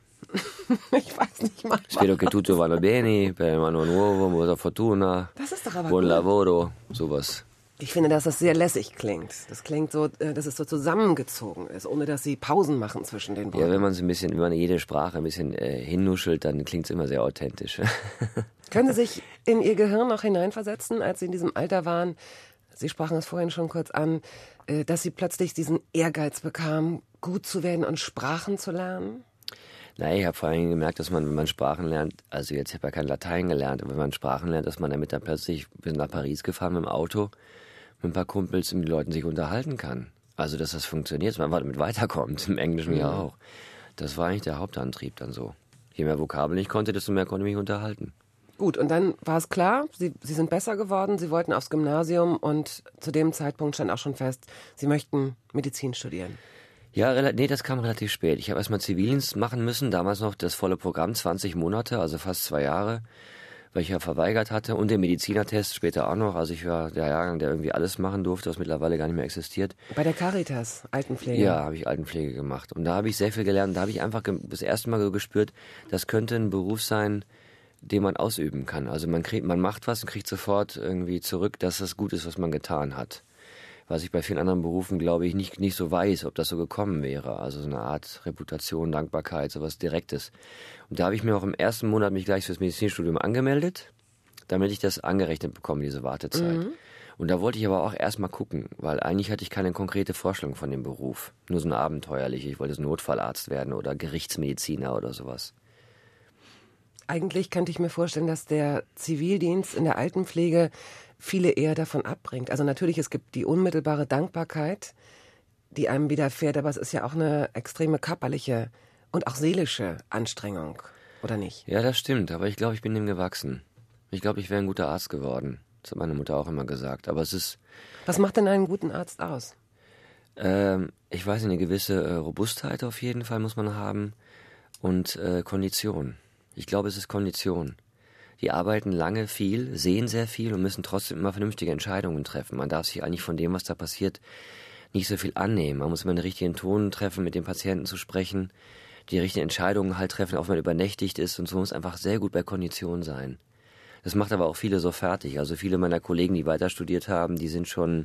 ich weiß nicht mal. Spero che tutto vada bene, per un anno nuovo, buona fortuna, das ist doch aber buon gut. Lavoro, sowas. Ich finde, dass das sehr lässig klingt. Das klingt so, dass es so zusammengezogen ist, ohne dass Sie Pausen machen zwischen den Worten. Ja, wenn man jede Sprache ein bisschen hinnuschelt, dann klingt es immer sehr authentisch. Können Sie sich in Ihr Gehirn noch hineinversetzen, als Sie in diesem Alter waren? Sie sprachen es vorhin schon kurz an, dass Sie plötzlich diesen Ehrgeiz bekamen, gut zu werden und Sprachen zu lernen? Nein, ich habe vor allem gemerkt, dass man, wenn man Sprachen lernt, also jetzt habe ich ja kein Latein gelernt, aber wenn man Sprachen lernt, dass man damit dann plötzlich, wir sind nach Paris gefahren mit dem Auto, mit ein paar Kumpels und die Leuten sich unterhalten kann. Also, dass das funktioniert, dass man damit weiterkommt, im Englischen ja auch. Das war eigentlich der Hauptantrieb dann so. Je mehr Vokabeln ich konnte, desto mehr konnte ich mich unterhalten. Gut, und dann war es klar, Sie sind besser geworden, Sie wollten aufs Gymnasium und zu dem Zeitpunkt stand auch schon fest, Sie möchten Medizin studieren. Ja, nee, das kam relativ spät. Ich habe erstmal Zivildienst machen müssen, damals noch das volle Programm, 20 Monate, also fast 2 Jahre, weil ich ja verweigert hatte und den Medizinertest später auch noch. Also ich war der Jahrgang, der irgendwie alles machen durfte, was mittlerweile gar nicht mehr existiert. Bei der Caritas, Altenpflege? Ja, habe ich Altenpflege gemacht und da habe ich sehr viel gelernt. Da habe ich einfach das erste Mal gespürt, das könnte ein Beruf sein, den man ausüben kann. Also man macht was und kriegt sofort irgendwie zurück, dass das gut ist, was man getan hat. Was ich bei vielen anderen Berufen, glaube ich, nicht so weiß, ob das so gekommen wäre. Also so eine Art Reputation, Dankbarkeit, sowas Direktes. Und da habe ich mir auch im ersten Monat mich gleich fürs Medizinstudium angemeldet, damit ich das angerechnet bekomme, diese Wartezeit. Und da wollte ich aber auch erstmal gucken, weil eigentlich hatte ich keine konkrete Vorstellung von dem Beruf. Nur so eine abenteuerliche. Ich wollte so Notfallarzt werden oder Gerichtsmediziner oder sowas. Eigentlich könnte ich mir vorstellen, dass der Zivildienst in der Altenpflege viele eher davon abbringt. Also natürlich, es gibt die unmittelbare Dankbarkeit, die einem widerfährt, aber es ist ja auch eine extreme körperliche und auch seelische Anstrengung, oder nicht? Ja, das stimmt, aber ich glaube, ich bin dem gewachsen. Ich glaube, ich wäre ein guter Arzt geworden. Das hat meine Mutter auch immer gesagt, aber es ist... Was macht denn einen guten Arzt aus? Ich weiß nicht, eine gewisse Robustheit auf jeden Fall muss man haben und Kondition. Ich glaube, es ist Kondition. Die arbeiten lange viel, sehen sehr viel und müssen trotzdem immer vernünftige Entscheidungen treffen. Man darf sich eigentlich von dem, was da passiert, nicht so viel annehmen. Man muss immer den richtigen Ton treffen, mit dem Patienten zu sprechen, die richtigen Entscheidungen halt treffen, auch wenn man übernächtigt ist und so, muss einfach sehr gut bei Kondition sein. Das macht aber auch viele so fertig. Also viele meiner Kollegen, die weiter studiert haben, die sind schon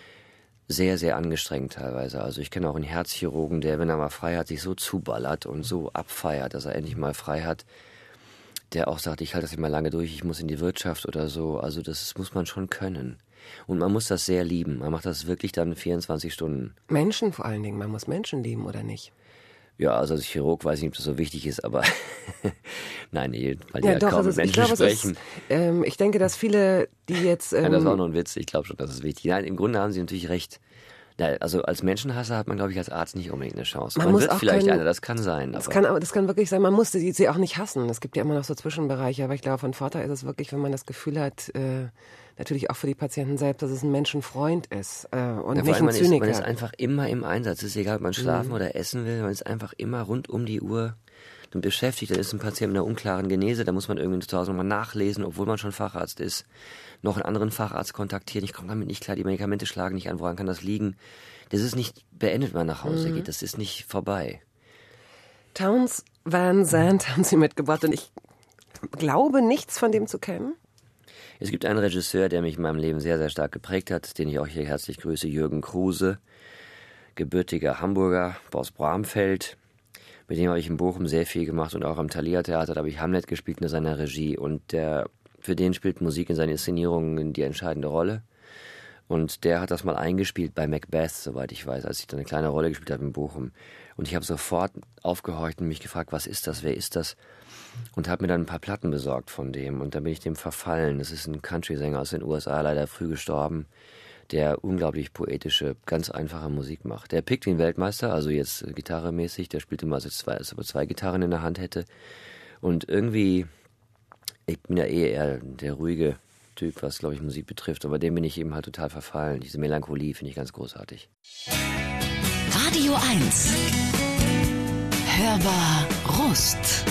sehr, sehr angestrengt teilweise. Also ich kenne auch einen Herzchirurgen, der, wenn er mal frei hat, sich so zuballert und so abfeiert, dass er endlich mal frei hat, der auch sagt, ich halte das nicht mal lange durch, ich muss in die Wirtschaft oder so. Also das muss man schon können. Und man muss das sehr lieben. Man macht das wirklich dann 24 Stunden. Menschen vor allen Dingen. Man muss Menschen lieben, oder nicht? Ja, also als Chirurg weiß ich nicht, ob das so wichtig ist, aber nein, weil die ja, halt doch, kaum mit Menschen sprechen. Ich denke, dass viele, die jetzt... ja, das war nur ein Witz. Ich glaube schon, das ist wichtig. Nein, im Grunde haben Sie natürlich recht. Also als Menschenhasser hat man, glaube ich, als Arzt nicht unbedingt eine Chance. Man wird vielleicht einer, das kann sein. Das kann wirklich sein, man muss sie auch nicht hassen. Es gibt ja immer noch so Zwischenbereiche, aber ich glaube, von Vorteil ist es wirklich, wenn man das Gefühl hat, natürlich auch für die Patienten selbst, dass es ein Menschenfreund ist und ja, nicht ein Zyniker. Man ist einfach immer im Einsatz. Es ist egal, ob man schlafen oder essen will, man ist einfach immer rund um die Uhr dann beschäftigt, dann ist ein Patient mit einer unklaren Genese, da muss man irgendwie zu Hause nochmal nachlesen, obwohl man schon Facharzt ist, noch einen anderen Facharzt kontaktieren. Ich komme damit nicht klar, die Medikamente schlagen nicht an, woran kann das liegen? Das ist nicht beendet, wenn man nach Hause geht, das ist nicht vorbei. Townes Van Zandt haben Sie mitgebracht und ich glaube, nichts von dem zu kennen. Es gibt einen Regisseur, der mich in meinem Leben sehr, sehr stark geprägt hat, den ich auch hier herzlich grüße, Jürgen Kruse, gebürtiger Hamburger aus Bramfeld. Mit dem habe ich in Bochum sehr viel gemacht und auch am Thalia Theater, da habe ich Hamlet gespielt in seiner Regie. Und für den spielt Musik in seinen Inszenierungen die entscheidende Rolle. Und der hat das mal eingespielt bei Macbeth, soweit ich weiß, als ich da eine kleine Rolle gespielt habe in Bochum. Und ich habe sofort aufgehorcht und mich gefragt, was ist das, wer ist das? Und habe mir dann ein paar Platten besorgt von dem. Und dann bin ich dem verfallen. Das ist ein Country-Sänger aus den USA, leider früh gestorben, der unglaublich poetische, ganz einfache Musik macht. Der pickt wie ein Weltmeister, also jetzt gitarremäßig. Der spielt immer, als ob er zwei Gitarren in der Hand hätte. Und irgendwie, ich bin ja eher der ruhige Typ, was, glaube ich, Musik betrifft. Aber dem bin ich eben halt total verfallen. Diese Melancholie finde ich ganz großartig. Radio 1. Hörbar Rust.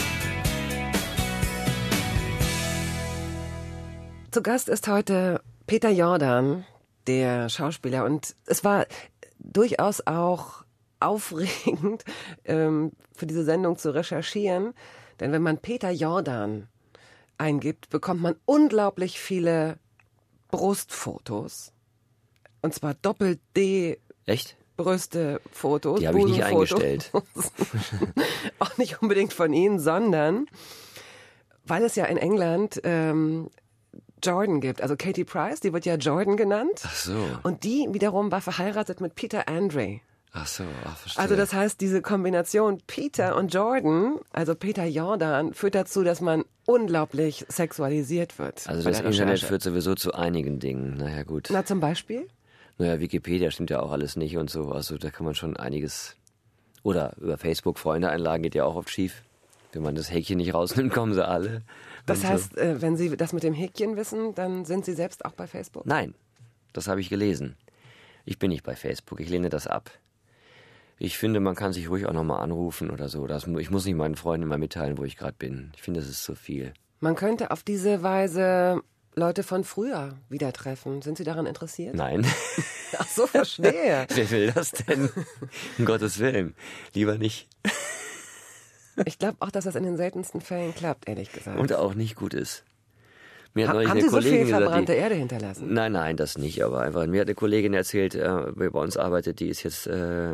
Zu Gast ist heute Peter Jordan, der Schauspieler. Und es war durchaus auch aufregend, für diese Sendung zu recherchieren. Denn wenn man Peter Jordan eingibt, bekommt man unglaublich viele Brustfotos. Und zwar Doppel-D. Echt? Brüste-Fotos. Die habe ich nicht eingestellt. Auch nicht unbedingt von Ihnen, sondern weil es ja in England Jordan gibt. Also Katie Price, die wird ja Jordan genannt. Ach so. Und die wiederum war verheiratet mit Peter Andre. Ach so, verstehe. Also das heißt, diese Kombination Peter und Jordan, also Peter Jordan, führt dazu, dass man unglaublich sexualisiert wird. Also das Internet führt sowieso zu einigen Dingen. Naja, gut. Na, zum Beispiel? Naja, Wikipedia stimmt ja auch alles nicht und so. Also da kann man schon einiges... Oder über Facebook Freunde einladen geht ja auch oft schief. Wenn man das Häkchen nicht rausnimmt, kommen sie alle. Das heißt, wenn Sie das mit dem Häkchen wissen, dann sind Sie selbst auch bei Facebook? Nein, das habe ich gelesen. Ich bin nicht bei Facebook, ich lehne das ab. Ich finde, man kann sich ruhig auch nochmal anrufen oder so. Ich muss nicht meinen Freunden mal mitteilen, wo ich gerade bin. Ich finde, das ist zu viel. Man könnte auf diese Weise Leute von früher wieder treffen. Sind Sie daran interessiert? Nein. Ach so, verstehe. Wer will das denn? Um Gottes Willen. Lieber nicht. Ich glaube auch, dass das in den seltensten Fällen klappt, ehrlich gesagt. Und auch nicht gut ist. Mir hat Haben eine Sie so Kollegin viel verbrannte gesagt, Erde hinterlassen? Nein, das nicht. Aber einfach, mir hat eine Kollegin erzählt, die bei uns arbeitet, die ist jetzt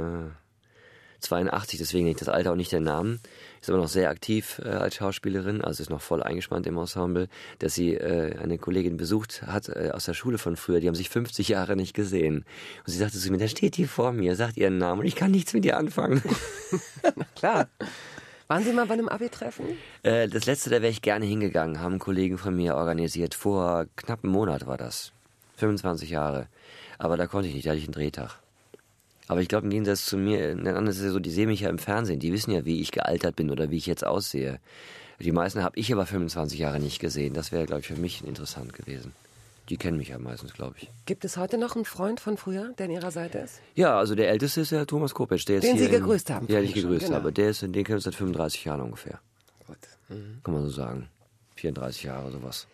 82, deswegen nicht das Alter und nicht der Name. Ist aber noch sehr aktiv als Schauspielerin, also ist noch voll eingespannt im Ensemble, dass sie eine Kollegin besucht hat aus der Schule von früher. Die haben sich 50 Jahre nicht gesehen. Und sie sagte zu mir, da steht die vor mir, sagt ihren Namen und ich kann nichts mit ihr anfangen. Na klar. Waren Sie mal bei einem Abi-Treffen? Das letzte, da wäre ich gerne hingegangen, haben Kollegen von mir organisiert. Vor knapp einem Monat war das. 25 Jahre. Aber da konnte ich nicht, da hatte ich einen Drehtag. Aber ich glaube, im Gegensatz zu mir, ist ja so, die sehen mich ja im Fernsehen. Die wissen ja, wie ich gealtert bin oder wie ich jetzt aussehe. Die meisten habe ich aber 25 Jahre nicht gesehen. Das wäre, glaube ich, für mich interessant gewesen. Die kennen mich ja meistens, glaube ich. Gibt es heute noch einen Freund von früher, der an Ihrer Seite ist? Ja, also der Älteste ist ja Thomas Kopetsch. Der den Sie gegrüßt haben. Ja, den ich gegrüßt habe. Den kennen wir seit 35 Jahren ungefähr. Gut. Mhm. Kann man so sagen. 34 Jahre, sowas.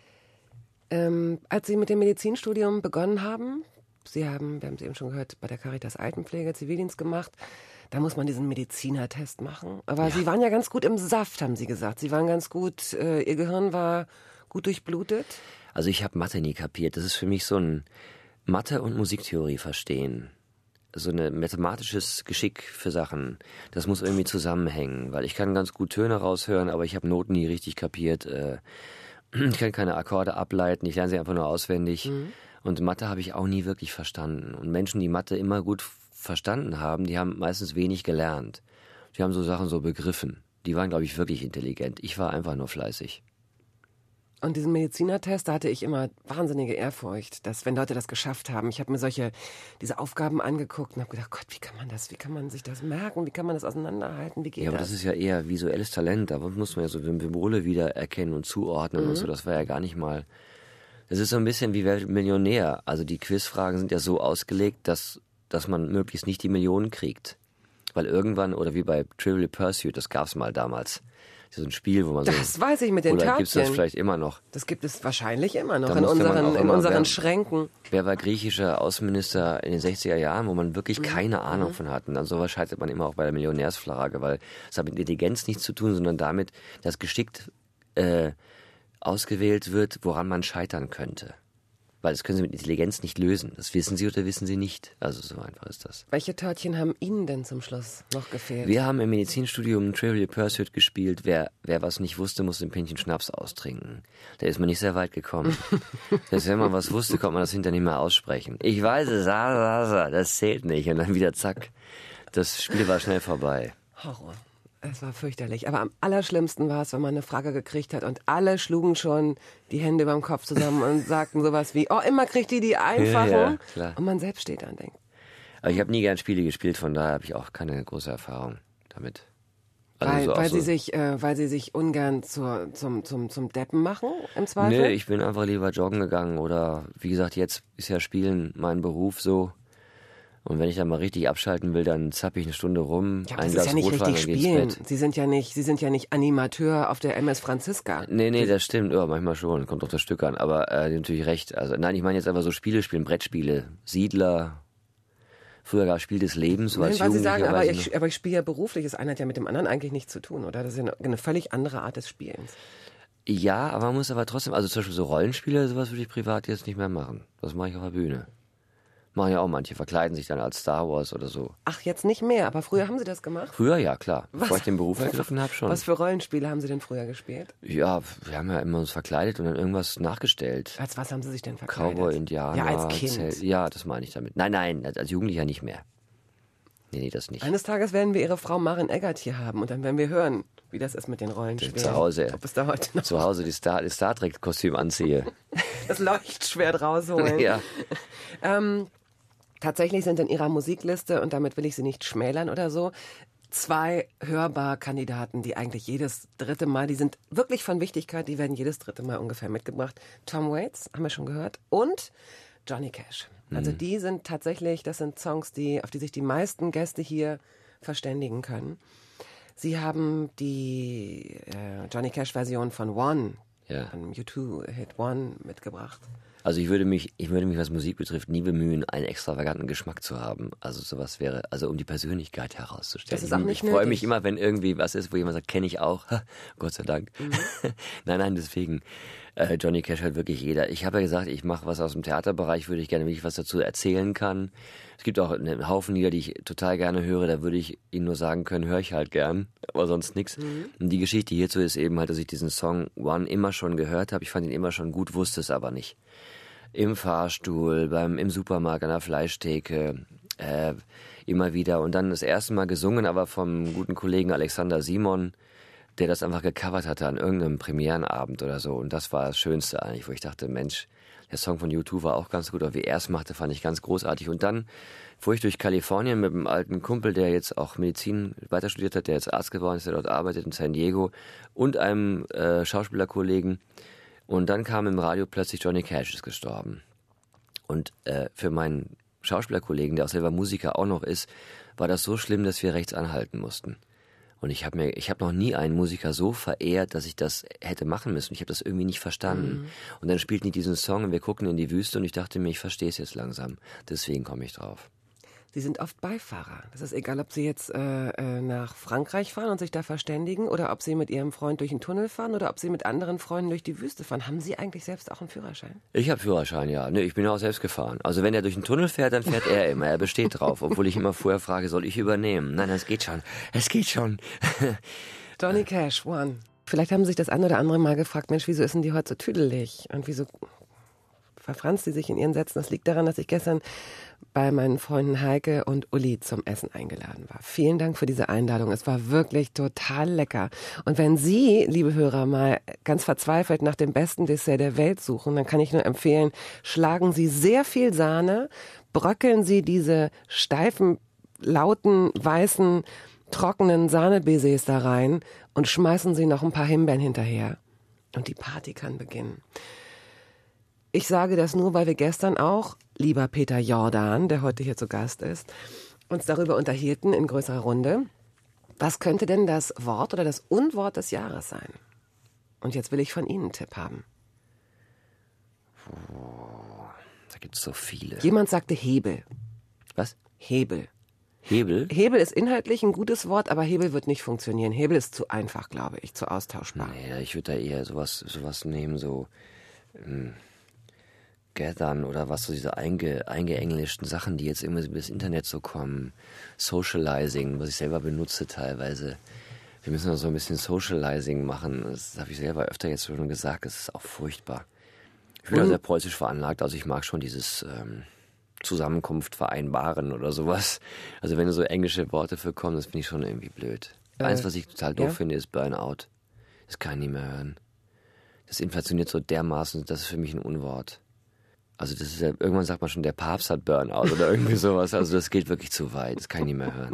Als Sie mit dem Medizinstudium begonnen haben, wir haben es eben schon gehört, bei der Caritas Altenpflege Zivildienst gemacht, da muss man diesen Medizinertest machen. Aber ja. Sie waren ja ganz gut im Saft, haben Sie gesagt. Sie waren ganz gut, Ihr Gehirn war gut durchblutet. Also ich habe Mathe nie kapiert. Das ist für mich so ein Mathe- und Musiktheorie verstehen. So ein mathematisches Geschick für Sachen. Das muss irgendwie zusammenhängen, weil ich kann ganz gut Töne raushören, aber ich habe Noten nie richtig kapiert. Ich kann keine Akkorde ableiten, ich lerne sie einfach nur auswendig. Mhm. Und Mathe habe ich auch nie wirklich verstanden. Und Menschen, die Mathe immer gut verstanden haben, die haben meistens wenig gelernt. Die haben so Sachen so begriffen. Die waren, glaube ich, wirklich intelligent. Ich war einfach nur fleißig. Und diesen Medizinertest, da hatte ich immer wahnsinnige Ehrfurcht, dass wenn Leute das geschafft haben, ich habe mir diese Aufgaben angeguckt und habe gedacht, Gott, wie kann man sich das merken, wie kann man das auseinanderhalten, wie geht das? Ja, aber das ist ja eher visuelles Talent, da muss man ja so Symbole wieder erkennen und zuordnen und so, das war ja gar nicht mal, das ist so ein bisschen wie Wer wird Millionär, also die Quizfragen sind ja so ausgelegt, dass man möglichst nicht die Millionen kriegt. Weil irgendwann, oder wie bei Trivial Pursuit, das gab's mal damals. So ein Spiel, wo man das weiß ich mit den Törtchen. Oder gibt's das vielleicht immer noch? Das gibt es wahrscheinlich immer noch in unseren Schränken. Wer war griechischer Außenminister in den 60er Jahren, wo man wirklich keine Ahnung von hatten? An sowas scheitert man immer auch bei der Millionärsfrage, weil es hat mit Intelligenz nichts zu tun, sondern damit, dass geschickt ausgewählt wird, woran man scheitern könnte. Weil das können Sie mit Intelligenz nicht lösen. Das wissen Sie oder wissen Sie nicht. Also so einfach ist das. Welche Törtchen haben Ihnen denn zum Schluss noch gefehlt? Wir haben im Medizinstudium Trivial Pursuit gespielt. Wer was nicht wusste, musste ein Pinchen Schnaps austrinken. Da ist man nicht sehr weit gekommen. Dass wenn man was wusste, konnte man das hinterher nicht mehr aussprechen. Ich weiß es, das zählt nicht. Und dann wieder zack. Das Spiel war schnell vorbei. Horror. Es war fürchterlich. Aber am allerschlimmsten war es, wenn man eine Frage gekriegt hat und alle schlugen schon die Hände beim Kopf zusammen und sagten sowas wie, immer kriegt die Einfachung. Ja, klar. Und man selbst steht da und denkt. Aber ich habe nie gern Spiele gespielt, von daher habe ich auch keine große Erfahrung damit. Also weil sie sich ungern zum Deppen machen, im Zweifel? Nee, ich bin einfach lieber joggen gegangen oder, wie gesagt, jetzt ist ja Spielen mein Beruf so. Und wenn ich dann mal richtig abschalten will, dann zapp ich eine Stunde rum, ja, ein Glas ja nicht Rotwein, richtig spielen. Sie sind ja nicht Animateur auf der MS Franziska. Nee, das stimmt. Ja, manchmal schon. Kommt auf das Stück an. Aber natürlich recht. Also nein, ich meine jetzt einfach so Spiele spielen, Brettspiele. Siedler. Früher gab es Spiel des Lebens. Nein, weil Sie sagen, aber ich spiele ja beruflich. Das eine hat ja mit dem anderen eigentlich nichts zu tun, oder? Das ist ja eine völlig andere Art des Spielens. Ja, aber man muss aber trotzdem, also zum Beispiel so Rollenspiele, sowas würde ich privat jetzt nicht mehr machen. Das mache ich auf der Bühne. Machen ja auch manche, verkleiden sich dann als Star Wars oder so. Ach, jetzt nicht mehr, aber früher haben Sie das gemacht? Früher, ja, klar. Bevor ich den Beruf ergriffen habe, schon. Was für Rollenspiele haben Sie denn früher gespielt? Ja, wir haben ja immer uns verkleidet und dann irgendwas nachgestellt. Als was haben Sie sich denn verkleidet? Cowboy, Indianer. Ja, als Kind. Ja, das meine ich damit. Nein, als Jugendlicher nicht mehr. Nee, das nicht. Eines Tages werden wir Ihre Frau Maren Eggert hier haben und dann werden wir hören, wie das ist mit den Rollenspielen. Zu Hause. Ob es da heute noch zu Hause das Star Trek-Kostüm anziehe. Das Leuchtschwert rausholen. Ja. Tatsächlich sind in Ihrer Musikliste, und damit will ich Sie nicht schmälern oder so, 2 Hörbar-Kandidaten, die eigentlich jedes dritte Mal, die sind wirklich von Wichtigkeit, die werden jedes dritte Mal ungefähr mitgebracht. Tom Waits, haben wir schon gehört, und Johnny Cash. Also die sind tatsächlich, das sind Songs, auf die sich die meisten Gäste hier verständigen können. Sie haben die Johnny Cash-Version von One, von U2-Hit One, mitgebracht. Also ich würde mich, was Musik betrifft, nie bemühen, einen extravaganten Geschmack zu haben. Also sowas wäre, um die Persönlichkeit herauszustellen. Das ist auch nicht Ich freue mich immer, wenn irgendwie was ist, wo jemand sagt, kenne ich auch. Gott sei Dank. Nein, deswegen. Johnny Cash halt wirklich jeder. Ich habe ja gesagt, ich mache was aus dem Theaterbereich, würde ich gerne, wenn ich was dazu erzählen kann. Es gibt auch einen Haufen Lieder, die ich total gerne höre, da würde ich Ihnen nur sagen können, höre ich halt gern, aber sonst nichts. Und die Geschichte hierzu ist eben halt, dass ich diesen Song One immer schon gehört habe. Ich fand ihn immer schon gut, wusste es aber nicht. Im Fahrstuhl, im Supermarkt, an der Fleischtheke, immer wieder. Und dann das erste Mal gesungen, aber vom guten Kollegen Alexander Simon, der das einfach gecovert hatte an irgendeinem Premierenabend oder so. Und das war das Schönste eigentlich, wo ich dachte, Mensch, der Song von U2 war auch ganz gut, aber wie er es machte, fand ich ganz großartig. Und dann fuhr ich durch Kalifornien mit einem alten Kumpel, der jetzt auch Medizin weiter studiert hat, der jetzt Arzt geworden ist, der dort arbeitet in San Diego, und einem Schauspielerkollegen. Und dann kam im Radio plötzlich Johnny Cash ist gestorben. Und für meinen Schauspielerkollegen, der auch selber Musiker auch noch ist, war das so schlimm, dass wir rechts anhalten mussten. Und ich habe noch nie einen Musiker so verehrt, dass ich das hätte machen müssen. Ich habe das irgendwie nicht verstanden. Und dann spielten die diesen Song und wir guckten in die Wüste und ich dachte mir, ich verstehe es jetzt langsam. Deswegen komme ich drauf. Sie sind oft Beifahrer. Das ist egal, ob Sie jetzt nach Frankreich fahren und sich da verständigen oder ob Sie mit Ihrem Freund durch den Tunnel fahren oder ob Sie mit anderen Freunden durch die Wüste fahren. Haben Sie eigentlich selbst auch einen Führerschein? Ich habe Führerschein, ja. Nee, ich bin ja auch selbst gefahren. Also wenn er durch den Tunnel fährt, dann fährt er immer. Er besteht drauf, obwohl ich immer vorher frage, soll ich übernehmen? Nein, es geht schon. Es geht schon. Johnny Cash, One. Vielleicht haben Sie sich das ein oder andere Mal gefragt, Mensch, wieso ist denn die heute so tüdelig? Und wieso verfranst die sich in ihren Sätzen? Das liegt daran, dass ich gestern bei meinen Freunden Heike und Uli zum Essen eingeladen war. Vielen Dank für diese Einladung. Es war wirklich total lecker. Und wenn Sie, liebe Hörer, mal ganz verzweifelt nach dem besten Dessert der Welt suchen, dann kann ich nur empfehlen, schlagen Sie sehr viel Sahne, bröckeln Sie diese steifen, lauten, weißen, trockenen Sahnebaisers da rein und schmeißen Sie noch ein paar Himbeeren hinterher. Und die Party kann beginnen. Ich sage das nur, weil wir gestern auch, lieber Peter Jordan, der heute hier zu Gast ist, uns darüber unterhielten in größerer Runde, was könnte denn das Wort oder das Unwort des Jahres sein? Und jetzt will ich von Ihnen einen Tipp haben. Da gibt es so viele. Jemand sagte Hebel. Was? Hebel. Hebel? Hebel ist inhaltlich ein gutes Wort, aber Hebel wird nicht funktionieren. Hebel ist zu einfach, glaube ich, zu austauschbar. Nee, ich würde da eher sowas nehmen, so gathern oder was, so diese eingeenglischten Sachen, die jetzt irgendwie über das Internet so kommen. Socializing, was ich selber benutze teilweise. Wir müssen so ein bisschen Socializing machen. Das habe ich selber öfter jetzt schon gesagt, das ist auch furchtbar. Ich bin ja sehr preußisch veranlagt, also ich mag schon dieses Zusammenkunft vereinbaren oder sowas. Also wenn da so englische Worte für kommen, das finde ich schon irgendwie blöd. Eins, was ich total doof finde, ist Burnout. Das kann ich nie mehr hören. Das inflationiert so dermaßen, das ist für mich ein Unwort. Also das ist ja, irgendwann sagt man schon, der Papst hat Burnout oder irgendwie sowas. Also das geht wirklich zu weit, das kann ich nie mehr hören.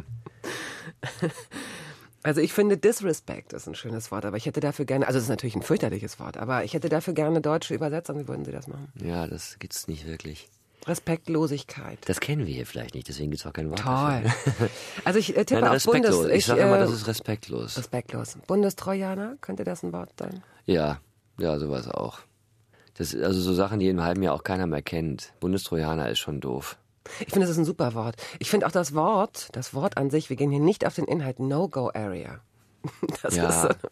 Also ich finde Disrespect ist ein schönes Wort, aber ich hätte dafür gerne, also es ist natürlich ein fürchterliches Wort, aber ich hätte dafür gerne deutsche Übersetzung. Wie würden Sie das machen? Ja, das gibt's nicht wirklich. Respektlosigkeit. Das kennen wir hier vielleicht nicht, deswegen gibt's auch kein Wort. Toll. Dafür. Also ich tippe Nein, auf Bundes... Ich sage immer, das ist respektlos. Respektlos. Bundestrojaner, könnte das ein Wort sein? Ja, sowas auch. Das ist also so Sachen, die in einem halben Jahr auch keiner mehr kennt. Bundestrojaner ist schon doof. Ich finde, das ist ein super Wort. Ich finde auch das Wort an sich, wir gehen hier nicht auf den Inhalt, No-Go-Area. Das ist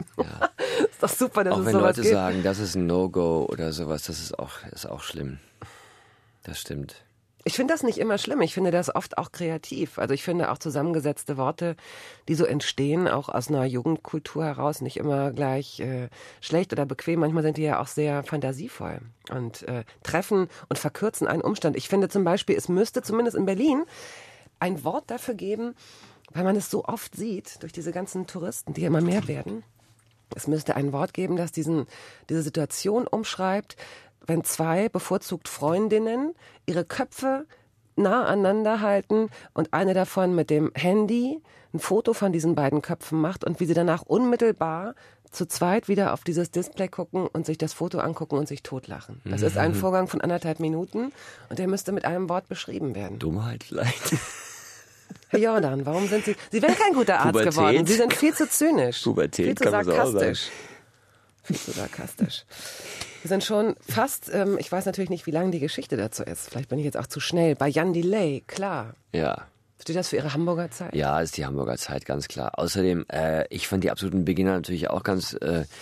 doch super, dass auch es wenn sowas Leute gibt. sagen, das ist ein No-Go oder sowas, das ist auch schlimm. Das stimmt. Ich finde das nicht immer schlimm. Ich finde das oft auch kreativ. Also ich finde auch zusammengesetzte Worte, die so entstehen, auch aus einer Jugendkultur heraus, nicht immer gleich schlecht oder bequem. Manchmal sind die ja auch sehr fantasievoll und treffen und verkürzen einen Umstand. Ich finde zum Beispiel, es müsste zumindest in Berlin ein Wort dafür geben, weil man es so oft sieht, durch diese ganzen Touristen, die immer mehr werden. Es müsste ein Wort geben, das diese Situation umschreibt, wenn zwei bevorzugt Freundinnen ihre Köpfe nah aneinander halten und eine davon mit dem Handy ein Foto von diesen beiden Köpfen macht und wie sie danach unmittelbar zu zweit wieder auf dieses Display gucken und sich das Foto angucken und sich totlachen. Das ist ein Vorgang von 1,5 Minuten und der müsste mit einem Wort beschrieben werden. Dummheit vielleicht. Herr Jordan, warum sind Sie... Sie wären kein guter Arzt Pubertät. geworden. Sie sind viel zu zynisch. Pubertät viel zu kann man so auch sarkastisch. Viel zu sarkastisch. Wir sind schon fast, ich weiß natürlich nicht, wie lang die Geschichte dazu ist. Vielleicht bin ich jetzt auch zu schnell. Bei Jan Delay, klar. Ja. Steht das für Ihre Hamburger Zeit? Ja, ist die Hamburger Zeit, ganz klar. Außerdem, ich fand die absoluten Beginner natürlich auch ganz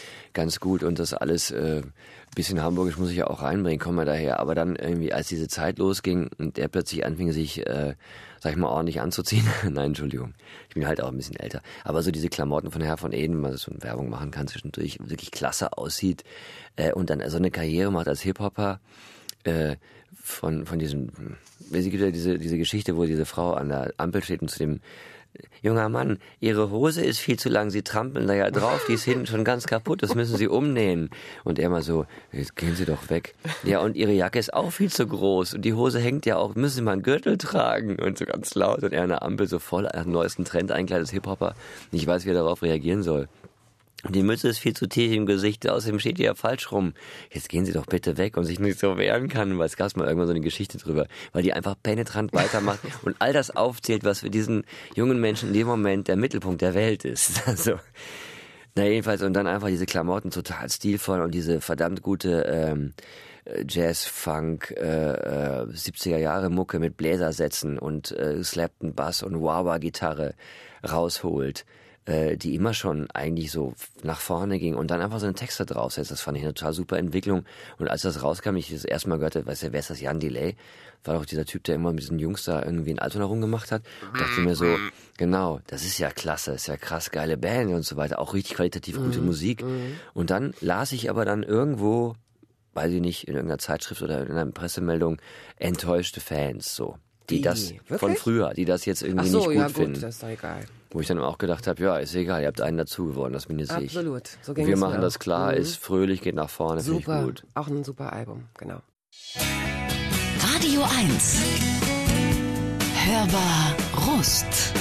gut und das alles bisschen hamburgisch muss ich ja auch reinbringen, kommen wir daher. Aber dann irgendwie, als diese Zeit losging und der plötzlich anfing, sich, sag ich mal, ordentlich anzuziehen. Nein, Entschuldigung. Ich bin halt auch ein bisschen älter. Aber so diese Klamotten von Herr von Eden, wenn man so eine Werbung machen kann zwischendurch, wirklich klasse aussieht und dann so eine Karriere macht als Hip-Hopper, von diesem, es gibt ja diese Geschichte, wo diese Frau an der Ampel steht und zu dem junger Mann, Ihre Hose ist viel zu lang, Sie trampeln da ja drauf, die ist hinten schon ganz kaputt, das müssen Sie umnähen. Und er mal so, jetzt gehen Sie doch weg. Ja, und Ihre Jacke ist auch viel zu groß und die Hose hängt ja auch, müssen Sie mal einen Gürtel tragen. Und so ganz laut und er an der Ampel so voll nach dem neuesten Trend einkleidet, Hip-Hopper, nicht weiß, wie er darauf reagieren soll. Die Mütze ist viel zu tief im Gesicht, außerdem steht die ja falsch rum. Jetzt gehen Sie doch bitte weg und sich nicht so wehren kann, weil es gab mal irgendwann so eine Geschichte drüber, weil die einfach penetrant weitermacht und all das aufzählt, was für diesen jungen Menschen in dem Moment der Mittelpunkt der Welt ist. Also, na jedenfalls, und dann einfach diese Klamotten total stilvoll und diese verdammt gute Jazz, Funk, 70er Jahre Mucke mit Bläsersätzen und slappten Bass und Wah-Wah-Gitarre rausholt, die immer schon eigentlich so nach vorne ging und dann einfach so einen Text da draufsetzt. Das fand ich eine total super Entwicklung. Und als das rauskam, ich das erste Mal gehörte, weißt du, wer ist das? Jan Delay? War doch dieser Typ, der immer mit diesen Jungs da irgendwie in Altona rumgemacht hat. Dachte mir so, genau, das ist ja klasse, ist ja krass geile Band und so weiter, auch richtig qualitativ gute Musik. Und dann las ich aber dann irgendwo, weiß ich nicht, in irgendeiner Zeitschrift oder in einer Pressemeldung, enttäuschte Fans, so. Die das wirklich? von früher, die das jetzt irgendwie Ach so, nicht gut ja, finden. Das ist doch egal. Wo ich dann auch gedacht habe, ja, ist egal, ihr habt einen dazu gewonnen, das bin jetzt ich. Absolut. So ging wir es machen mir das auch. klar, ist fröhlich, geht nach vorne, finde ich Super, gut. auch ein super Album, genau. Radio 1. Hörbar Rust.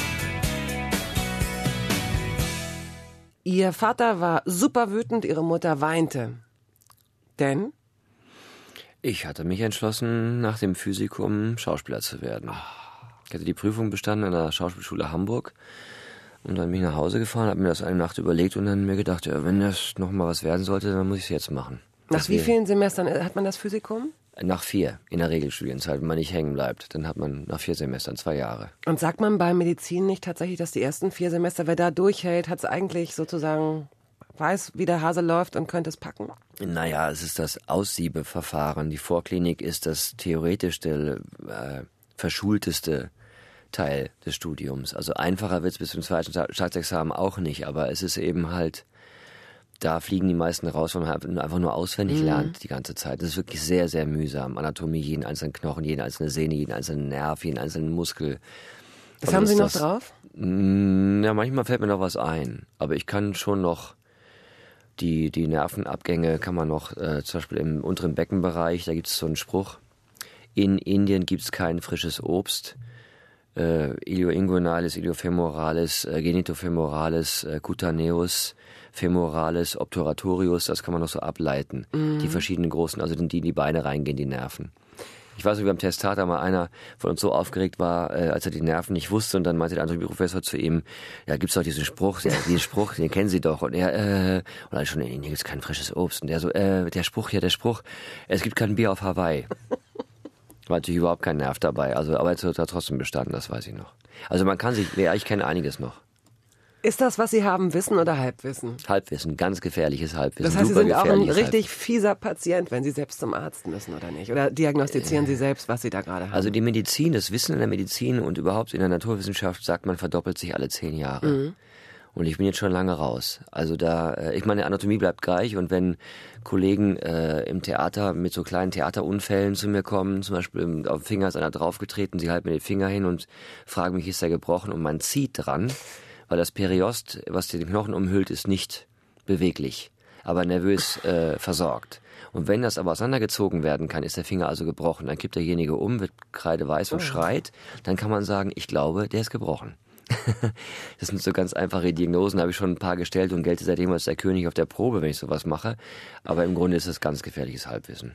Ihr Vater war super wütend, Ihre Mutter weinte. Denn? Ich hatte mich entschlossen, nach dem Physikum Schauspieler zu werden. Ich hatte die Prüfung bestanden an der Schauspielschule Hamburg und dann bin ich nach Hause gefahren, habe mir das eine Nacht überlegt und dann mir gedacht, ja, wenn das nochmal was werden sollte, dann muss ich es jetzt machen. Nach wie vielen Semestern hat man das Physikum? Nach 4 in der Regelstudienzeit, wenn man nicht hängen bleibt. Dann hat man nach 4 Semestern 2 Jahre. Und sagt man bei Medizin nicht tatsächlich, dass die ersten 4 Semester, wer da durchhält, hat es eigentlich sozusagen, weiß, wie der Hase läuft und könnte es packen? Naja, es ist das Aussiebeverfahren. Die Vorklinik ist das theoretischste, verschulteste Teil des Studiums. Also einfacher wird es bis zum zweiten Staatsexamen auch nicht, aber es ist eben halt, da fliegen die meisten raus, weil man einfach nur auswendig lernt die ganze Zeit. Das ist wirklich sehr, sehr mühsam. Anatomie, jeden einzelnen Knochen, jede einzelne Sehne, jeden einzelnen Nerv, jeden einzelnen Muskel. Das haben Sie noch drauf? Ja, manchmal fällt mir noch was ein. Aber ich kann schon noch die Nervenabgänge kann man noch, zum Beispiel im unteren Beckenbereich, da gibt es so einen Spruch. In Indien gibt es kein frisches Obst. Ilioinguinalis, iliofemoralis, genitofemoralis, cutaneus, femoralis, obturatorius, das kann man noch so ableiten. Die verschiedenen großen, also die in die Beine reingehen, die Nerven. Ich weiß nicht, wie beim Testator mal einer von uns so aufgeregt war, als er die Nerven nicht wusste und dann meinte der Anatomieprofessor zu ihm, ja, gibt's doch diesen Spruch, den kennen Sie doch. Und er, und dann schon, hier gibt's kein frisches Obst. Und der so, der Spruch, es gibt kein Bier auf Hawaii. War natürlich überhaupt kein Nerv dabei, also, aber es hat trotzdem bestanden, das weiß ich noch. Also man kann sich, ich kenne einiges noch. Ist das, was Sie haben, Wissen oder Halbwissen? Halbwissen, ganz gefährliches Halbwissen. Das heißt, Sie sind auch ein richtig fieser Patient, wenn Sie selbst zum Arzt müssen, oder nicht? Oder diagnostizieren Sie selbst, was Sie da gerade haben? Also die Medizin, das Wissen in der Medizin und überhaupt in der Naturwissenschaft, sagt man, verdoppelt sich alle 10 Jahre. Und ich bin jetzt schon lange raus. Also ich meine, Anatomie bleibt gleich und wenn Kollegen im Theater mit so kleinen Theaterunfällen zu mir kommen, zum Beispiel auf den Finger ist einer draufgetreten, sie halten mir den Finger hin und fragen mich, ist der gebrochen? Und man zieht dran, weil das Periost, was den Knochen umhüllt, ist nicht beweglich, aber nervös versorgt. Und wenn das aber auseinandergezogen werden kann, ist der Finger also gebrochen. Dann kippt derjenige um, wird kreideweiß und schreit. Dann kann man sagen, ich glaube, der ist gebrochen. Das sind so ganz einfache Diagnosen, habe ich schon ein paar gestellt und gelte seitdem als der König auf der Probe, wenn ich sowas mache. Aber im Grunde ist es ganz gefährliches Halbwissen.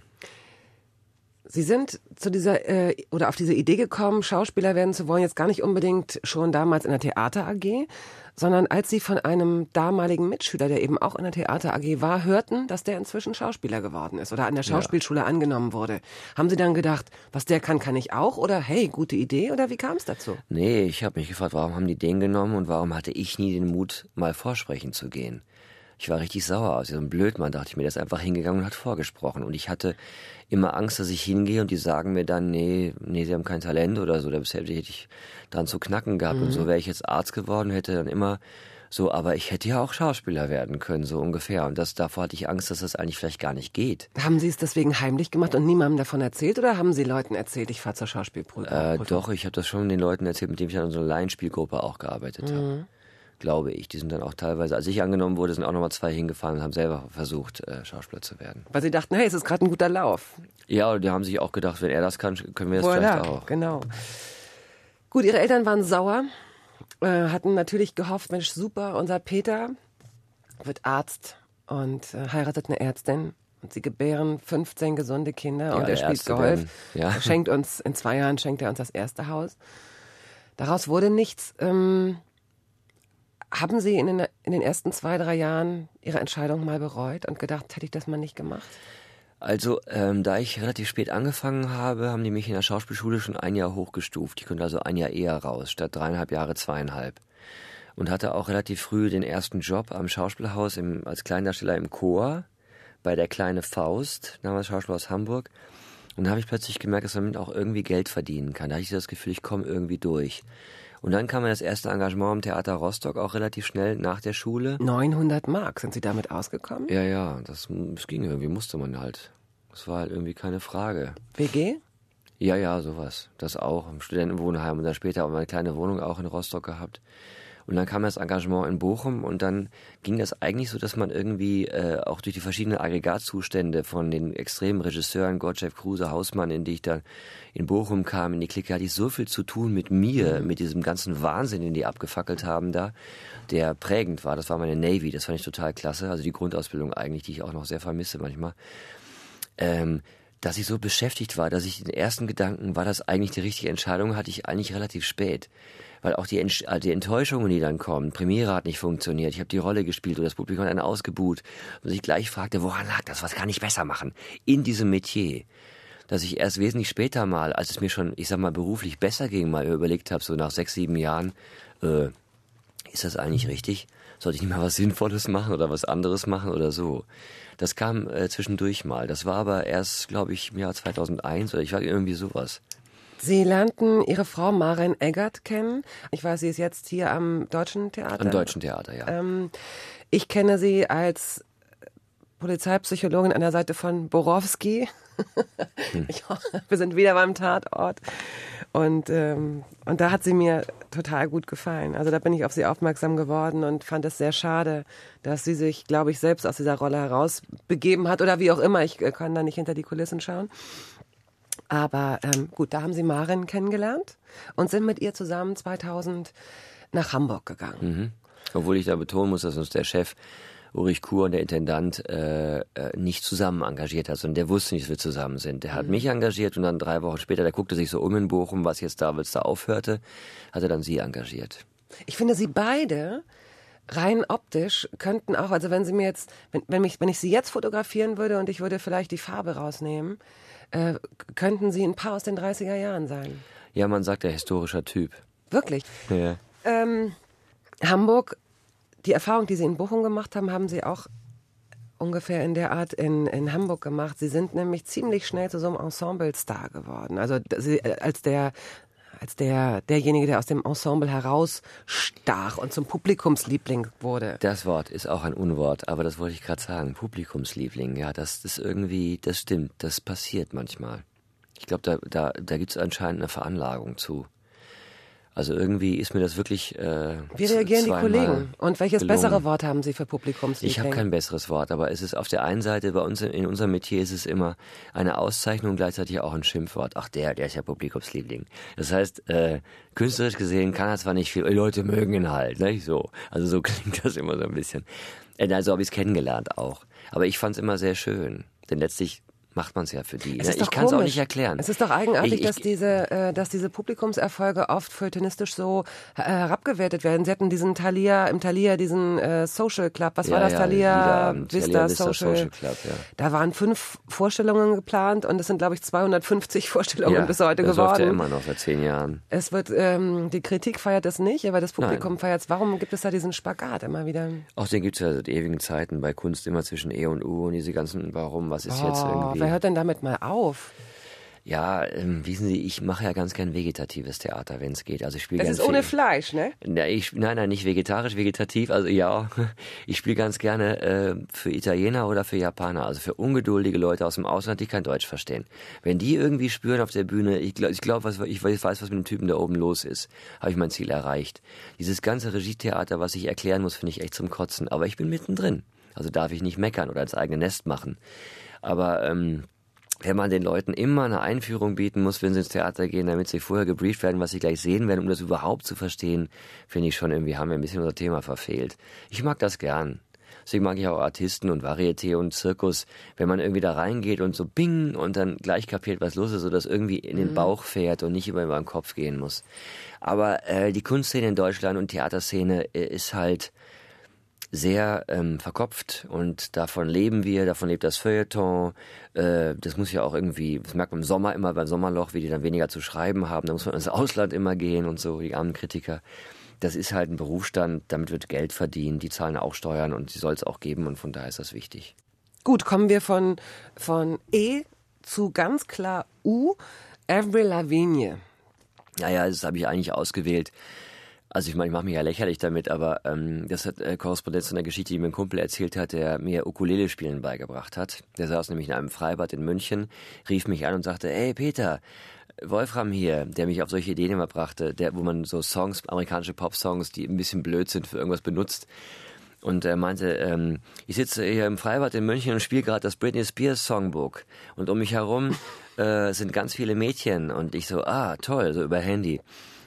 Sie sind zu dieser oder auf diese Idee gekommen, Schauspieler werden zu wollen, jetzt gar nicht unbedingt schon damals in der Theater AG, sondern als Sie von einem damaligen Mitschüler, der eben auch in der Theater AG war, hörten, dass der inzwischen Schauspieler geworden ist oder an der Schauspielschule angenommen wurde. Haben Sie dann gedacht, was der kann ich auch? Oder hey, gute Idee? Oder wie kam es dazu? Nee, ich habe mich gefragt, warum haben die den genommen und warum hatte ich nie den Mut, mal vorsprechen zu gehen? Ich war richtig sauer aus diesem Blödmann, dachte ich mir, der ist einfach hingegangen und hat vorgesprochen. Und ich hatte immer Angst, dass ich hingehe und die sagen mir dann, nee, sie haben kein Talent oder so. Bisher hätte ich dran zu knacken gehabt. Und so wäre ich jetzt Arzt geworden, hätte dann immer so, aber ich hätte ja auch Schauspieler werden können, so ungefähr. Und davor hatte ich Angst, dass das eigentlich vielleicht gar nicht geht. Haben Sie es deswegen heimlich gemacht und niemandem davon erzählt oder haben Sie Leuten erzählt, ich fahre zur Schauspielprüfung? Doch, ich habe das schon den Leuten erzählt, mit denen ich an so einer Laienspielgruppe auch gearbeitet habe. Glaube ich. Die sind dann auch teilweise, als ich angenommen wurde, sind auch nochmal 2 hingefahren und haben selber versucht, Schauspieler zu werden. Weil sie dachten, hey, es ist gerade ein guter Lauf. Ja, die haben sich auch gedacht, wenn er das kann, können wir das vielleicht auch. Genau. Gut, Ihre Eltern waren sauer, hatten natürlich gehofft, Mensch, super, unser Peter wird Arzt und heiratet eine Ärztin. Und sie gebären 15 gesunde Kinder und er spielt Golf. Ja. Schenkt uns, in 2 Jahren schenkt er uns das erste Haus. Daraus wurde nichts. Haben Sie in den ersten 2, 3 Jahren Ihre Entscheidung mal bereut und gedacht, hätte ich das mal nicht gemacht? Also, da ich relativ spät angefangen habe, haben die mich in der Schauspielschule schon 1 Jahr hochgestuft. Ich konnte also 1 Jahr eher raus, statt 3,5 Jahre 2,5. Und hatte auch relativ früh den ersten Job am Schauspielhaus als Kleindarsteller im Chor bei der Kleine Faust, damals Schauspielhaus Hamburg. Und da habe ich plötzlich gemerkt, dass man damit auch irgendwie Geld verdienen kann. Da hatte ich das Gefühl, ich komme irgendwie durch. Und dann kam mir das erste Engagement im Theater Rostock auch relativ schnell nach der Schule. 900 Mark, sind Sie damit ausgekommen? Ja, das ging irgendwie, musste man halt. Das war halt irgendwie keine Frage. WG? Ja, sowas. Das auch, im Studentenwohnheim und dann später auch eine kleine Wohnung auch in Rostock gehabt. Und dann kam das Engagement in Bochum und dann ging das eigentlich so, dass man irgendwie auch durch die verschiedenen Aggregatzustände von den extremen Regisseuren, Gottschalk, Kruse, Hausmann, in die ich dann in Bochum kam, in die Clique, hatte ich so viel zu tun mit mir, mit diesem ganzen Wahnsinn, den die abgefackelt haben da, der prägend war. Das war meine Navy, das fand ich total klasse, also die Grundausbildung eigentlich, die ich auch noch sehr vermisse manchmal. dass ich so beschäftigt war, dass ich den ersten Gedanken, war das eigentlich die richtige Entscheidung, hatte ich eigentlich relativ spät. Weil auch die Enttäuschungen, die dann kommen, Premiere hat nicht funktioniert, ich habe die Rolle gespielt und das Publikum hat einen ausgebuht und sich gleich fragte, woran lag das, was kann ich besser machen in diesem Metier? Dass ich erst wesentlich später mal, als es mir schon, ich sag mal, beruflich besser ging, mal überlegt habe, so nach 6, 7 Jahren, ist das eigentlich richtig? Sollte ich nicht mal was Sinnvolles machen oder was anderes machen oder so? Das kam zwischendurch mal. Das war aber erst, glaube ich, im Jahr 2001 oder ich war irgendwie sowas. Sie lernten Ihre Frau Maren Eggert kennen. Ich weiß, sie ist jetzt hier am Deutschen Theater. Am Deutschen Theater, ja. Ich kenne sie als Polizeipsychologin an der Seite von Borowski. Wir sind wieder beim Tatort. Und da hat sie mir total gut gefallen. Also da bin ich auf sie aufmerksam geworden und fand es sehr schade, dass sie sich, glaube ich, selbst aus dieser Rolle herausbegeben hat oder wie auch immer. Ich kann da nicht hinter die Kulissen schauen. Aber gut, da haben sie Maren kennengelernt und sind mit ihr zusammen 2000 nach Hamburg gegangen. Mhm. Obwohl ich da betonen muss, dass uns der Chef Ulrich Kuhr und der Intendant nicht zusammen engagiert hat, sondern der wusste nicht, dass wir zusammen sind. Der hat mich engagiert und dann 3 Wochen später, der guckte sich so um in Bochum, was jetzt da aufhörte, hat er dann sie engagiert. Ich finde, sie beide rein optisch könnten auch, also wenn sie mir jetzt, wenn ich sie jetzt fotografieren würde und ich würde vielleicht die Farbe rausnehmen, könnten sie ein Paar aus den 30er Jahren sein. Ja, man sagt, der historischer Typ. Wirklich? Ja. Hamburg, die Erfahrung, die Sie in Bochum gemacht haben, haben Sie auch ungefähr in der Art in Hamburg gemacht. Sie sind nämlich ziemlich schnell zu so einem Ensemble-Star geworden. Also Sie, als derjenige, der aus dem Ensemble herausstach und zum Publikumsliebling wurde. Das Wort ist auch ein Unwort, aber das wollte ich gerade sagen. Publikumsliebling, ja, das ist irgendwie, das stimmt, das passiert manchmal. Ich glaube, da gibt es anscheinend eine Veranlagung zu. Also irgendwie ist mir das wirklich Wie reagieren die Kollegen? Und welches gelungen. Bessere Wort haben Sie für Publikumsliebling? Ich habe kein besseres Wort, aber es ist auf der einen Seite, bei uns in unserem Metier ist es immer eine Auszeichnung, gleichzeitig auch ein Schimpfwort. Ach, der ist ja Publikumsliebling. Das heißt, künstlerisch gesehen kann er zwar nicht viel, die Leute mögen ihn halt, ne? So. Also so klingt das immer so ein bisschen. Also habe ich es kennengelernt auch. Aber ich fand es immer sehr schön, denn letztlich macht man es ja für die. Ich kann es auch nicht erklären. Es ist doch eigenartig, dass diese Publikumserfolge oft feuilletonistisch so herabgewertet werden. Sie hatten im Thalia diesen Social Club. Was war das? Thalia Vista Social Club. Ja. Da waren 5 Vorstellungen geplant und es sind, glaube ich, 250 Vorstellungen bis heute geworden. Das läuft ja immer noch seit 10 Jahren. Es wird, die Kritik feiert es nicht, aber das Publikum feiert es. Warum gibt es da diesen Spagat immer wieder? Auch den gibt es ja seit ewigen Zeiten bei Kunst immer zwischen E und U und diese ganzen, warum, was ist jetzt irgendwie. Wer hört denn damit mal auf? Ja, wissen Sie, ich mache ja ganz gern vegetatives Theater, wenn es geht. Also ich spiele ganz. Das ist ohne Fleisch, ne? Nein, nicht vegetarisch, vegetativ. Also ja, ich spiele ganz gerne für Italiener oder für Japaner, also für ungeduldige Leute aus dem Ausland, die kein Deutsch verstehen. Wenn die irgendwie spüren auf der Bühne, ich weiß, was mit dem Typen da oben los ist, habe ich mein Ziel erreicht. Dieses ganze Regietheater, was ich erklären muss, finde ich echt zum Kotzen. Aber ich bin mittendrin. Also darf ich nicht meckern oder ins eigene Nest machen. Aber wenn man den Leuten immer eine Einführung bieten muss, wenn sie ins Theater gehen, damit sie vorher gebrieft werden, was sie gleich sehen werden, um das überhaupt zu verstehen, finde ich schon irgendwie, haben wir ein bisschen unser Thema verfehlt. Ich mag das gern. Deswegen mag ich auch Artisten und Varieté und Zirkus, wenn man irgendwie da reingeht und so bing und dann gleich kapiert, was los ist, so dass irgendwie in den Bauch fährt und nicht über den Kopf gehen muss. Aber die Kunstszene in Deutschland und Theaterszene ist halt sehr verkopft und davon leben wir, davon lebt das Feuilleton. Das muss ja auch irgendwie, das merkt man im Sommer immer beim Sommerloch, wie die dann weniger zu schreiben haben. Da muss man ins Ausland immer gehen und so, die armen Kritiker. Das ist halt ein Berufsstand, damit wird Geld verdient, die zahlen auch Steuern und sie soll es auch geben und von daher ist das wichtig. Gut, kommen wir von E zu ganz klar U, Avril Lavigne. Naja, das habe ich eigentlich ausgewählt. Also ich meine, ich mache mich ja lächerlich damit, aber das hat Korrespondenz zu einer Geschichte, die mir ein Kumpel erzählt hat, der mir Ukulele-Spielen beigebracht hat. Der saß nämlich in einem Freibad in München, rief mich an und sagte, hey Peter, Wolfram hier, der mich auf solche Ideen immer brachte, wo man so Songs, amerikanische Pop-Songs, die ein bisschen blöd sind, für irgendwas benutzt. Und er meinte, ich sitze hier im Freibad in München und spiele gerade das Britney Spears Songbook. Und um mich herum sind ganz viele Mädchen. Und ich so, toll, so über Handy.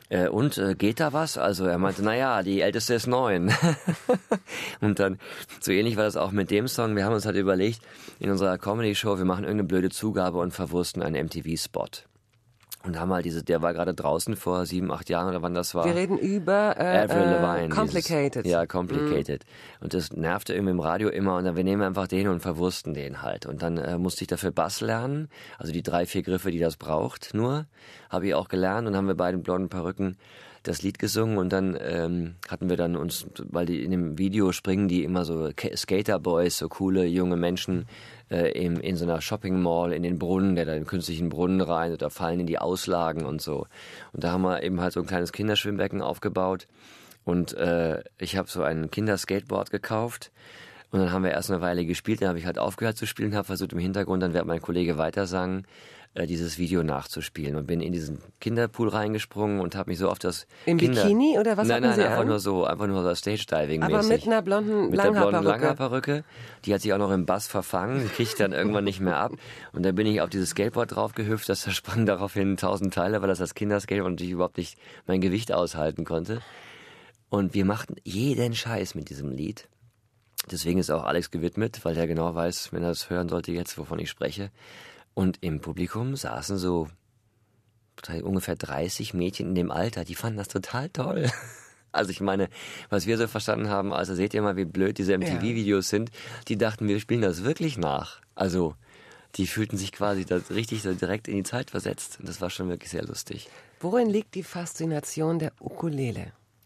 Geht da was? Also er meinte, naja, die Älteste ist 9. Und dann, so ähnlich war das auch mit dem Song. Wir haben uns halt überlegt, in unserer Comedy-Show, wir machen irgendeine blöde Zugabe und verwursten einen MTV-Spot. Und haben halt der war gerade draußen vor 7, 8 Jahren oder wann das war. Wir reden über Avril Lavigne. Complicated. Complicated. Und das nervte irgendwie im Radio immer und dann wir nehmen einfach den und verwursten den halt. Und dann musste ich dafür Bass lernen, also die 3, 4 Griffe, die das braucht nur, habe ich auch gelernt und haben wir bei den blonden Perücken das Lied gesungen und dann hatten wir dann uns, weil die in dem Video springen die immer so Skaterboys, so coole junge Menschen in so einer Shopping Mall in den Brunnen, der da in den künstlichen Brunnen rein oder fallen in die Auslagen und so. Und da haben wir eben halt so ein kleines Kinderschwimmbecken aufgebaut und ich habe so ein Kinderskateboard gekauft und dann haben wir erst eine Weile gespielt, dann habe ich halt aufgehört zu spielen, habe versucht im Hintergrund, dann während mein Kollege weitersang, dieses Video nachzuspielen und bin in diesen Kinderpool reingesprungen und habe mich so auf das Bikini oder was hatten Sie einfach an? nur so Stage-Diving-mäßig. Aber mit einer blonden Langhaarperücke. Die hat sich auch noch im Bass verfangen, die kriegt ich dann irgendwann nicht mehr ab. Und da bin ich auf dieses Skateboard drauf gehüpft, das zersprang daraufhin 1000 Teile, weil das als Kinderskateboard natürlich überhaupt nicht mein Gewicht aushalten konnte. Und wir machten jeden Scheiß mit diesem Lied. Deswegen ist auch Alex gewidmet, weil der genau weiß, wenn er das hören sollte jetzt, wovon ich spreche. Und im Publikum saßen so ungefähr 30 Mädchen in dem Alter, die fanden das total toll. Also ich meine, was wir so verstanden haben, also seht ihr mal, wie blöd diese MTV-Videos sind, die dachten, wir spielen das wirklich nach. Also die fühlten sich quasi da richtig so direkt in die Zeit versetzt. Und das war schon wirklich sehr lustig. Worin liegt die Faszination der Ukulele?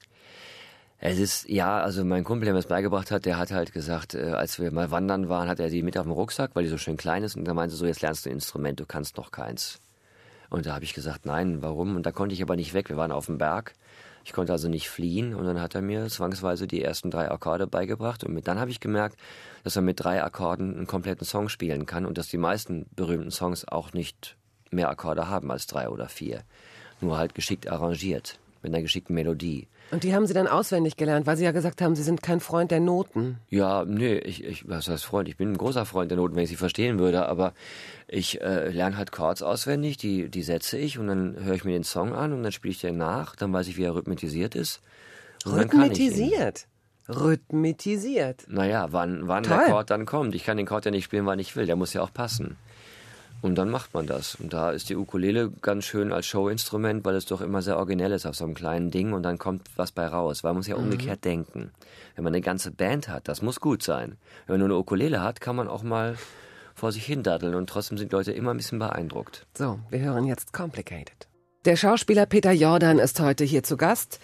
Es ist, also mein Kumpel, der mir das beigebracht hat, der hat halt gesagt, als wir mal wandern waren, hat er die mit auf dem Rucksack, weil die so schön klein ist. Und dann meinte so, jetzt lernst du ein Instrument, du kannst noch keins. Und da habe ich gesagt, nein, warum? Und da konnte ich aber nicht weg, wir waren auf dem Berg. Ich konnte also nicht fliehen. Und dann hat er mir zwangsweise die ersten 3 Akkorde beigebracht. Und dann habe ich gemerkt, dass man mit 3 Akkorden einen kompletten Song spielen kann. Und dass die meisten berühmten Songs auch nicht mehr Akkorde haben als 3 oder 4. Nur halt geschickt arrangiert, mit einer geschickten Melodie. Und die haben Sie dann auswendig gelernt, weil Sie ja gesagt haben, Sie sind kein Freund der Noten. Ja, nee, was heißt Freund? Ich bin ein großer Freund der Noten, wenn ich sie verstehen würde, aber ich lerne halt Chords auswendig, die setze ich und dann höre ich mir den Song an und dann spiele ich den nach, dann weiß ich, wie er rhythmisiert ist. Rhythmisiert? Rhythmisiert? Naja, wann der Chord dann kommt. Ich kann den Chord ja nicht spielen, wann ich will, der muss ja auch passen. Und dann macht man das. Und da ist die Ukulele ganz schön als Showinstrument, weil es doch immer sehr originell ist auf so einem kleinen Ding und dann kommt was bei raus. Weil man muss ja umgekehrt denken. Wenn man eine ganze Band hat, das muss gut sein. Wenn man nur eine Ukulele hat, kann man auch mal vor sich hin daddeln und trotzdem sind Leute immer ein bisschen beeindruckt. So, wir hören jetzt Complicated. Der Schauspieler Peter Jordan ist heute hier zu Gast.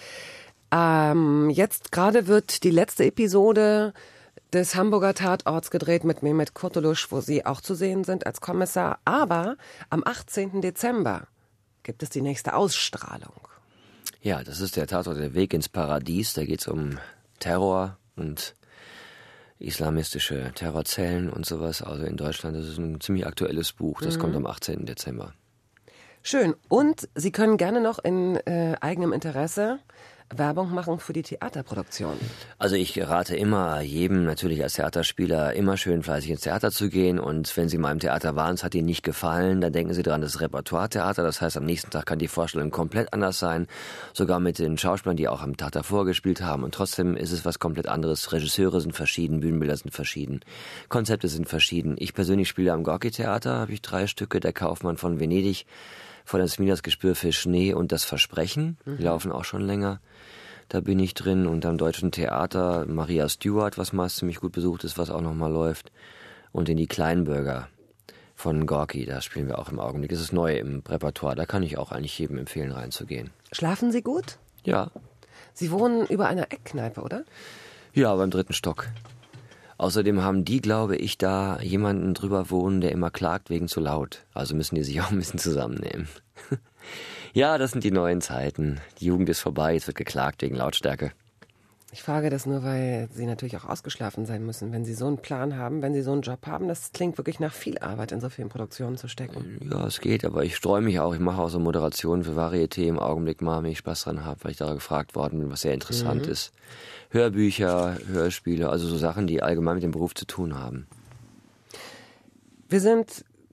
Jetzt gerade wird die letzte Episode des Hamburger Tatorts gedreht mit Mehmet Kurtulusch, wo Sie auch zu sehen sind als Kommissar. Aber am 18. Dezember gibt es die nächste Ausstrahlung. Ja, das ist der Tatort Der Weg ins Paradies. Da geht es um Terror und islamistische Terrorzellen und sowas. Also in Deutschland, das ist ein ziemlich aktuelles Buch. Das kommt am 18. Dezember. Schön. Und Sie können gerne noch in eigenem Interesse Werbung machen für die Theaterproduktion. Also ich rate immer jedem natürlich als Theaterspieler immer schön fleißig ins Theater zu gehen und wenn Sie mal im Theater waren, es hat Ihnen nicht gefallen, dann denken Sie dran, das ist Repertoire-Theater, das heißt am nächsten Tag kann die Vorstellung komplett anders sein, sogar mit den Schauspielern, die auch am Tag davor gespielt haben und trotzdem ist es was komplett anderes. Regisseure sind verschieden, Bühnenbilder sind verschieden, Konzepte sind verschieden. Ich persönlich spiele am Gorki-Theater, habe ich 3 Stücke, Der Kaufmann von Venedig, von das Midas Gespür für Schnee und Das Versprechen, die laufen auch schon länger. Da bin ich drin und am Deutschen Theater Maria Stuart, was meist ziemlich gut besucht ist, was auch nochmal läuft. Und in die Kleinbürger von Gorki, da spielen wir auch im Augenblick. Das ist neu im Repertoire, da kann ich auch eigentlich jedem empfehlen, reinzugehen. Schlafen Sie gut? Ja. Sie wohnen über einer Eckkneipe, oder? Ja, beim 3. Stock. Außerdem haben die, glaube ich, da jemanden drüber wohnen, der immer klagt wegen zu laut. Also müssen die sich auch ein bisschen zusammennehmen. Ja, das sind die neuen Zeiten. Die Jugend ist vorbei, jetzt wird geklagt wegen Lautstärke. Ich frage das nur, weil Sie natürlich auch ausgeschlafen sein müssen, wenn Sie so einen Plan haben, wenn Sie so einen Job haben. Das klingt wirklich nach viel Arbeit, in so vielen Produktionen zu stecken. Ja, es geht, aber ich streue mich auch. Ich mache auch so Moderationen für Varieté im Augenblick mal, wenn ich Spaß dran habe, weil ich da gefragt worden bin, was sehr interessant ist. Hörbücher, Hörspiele, also so Sachen, die allgemein mit dem Beruf zu tun haben. Wir sind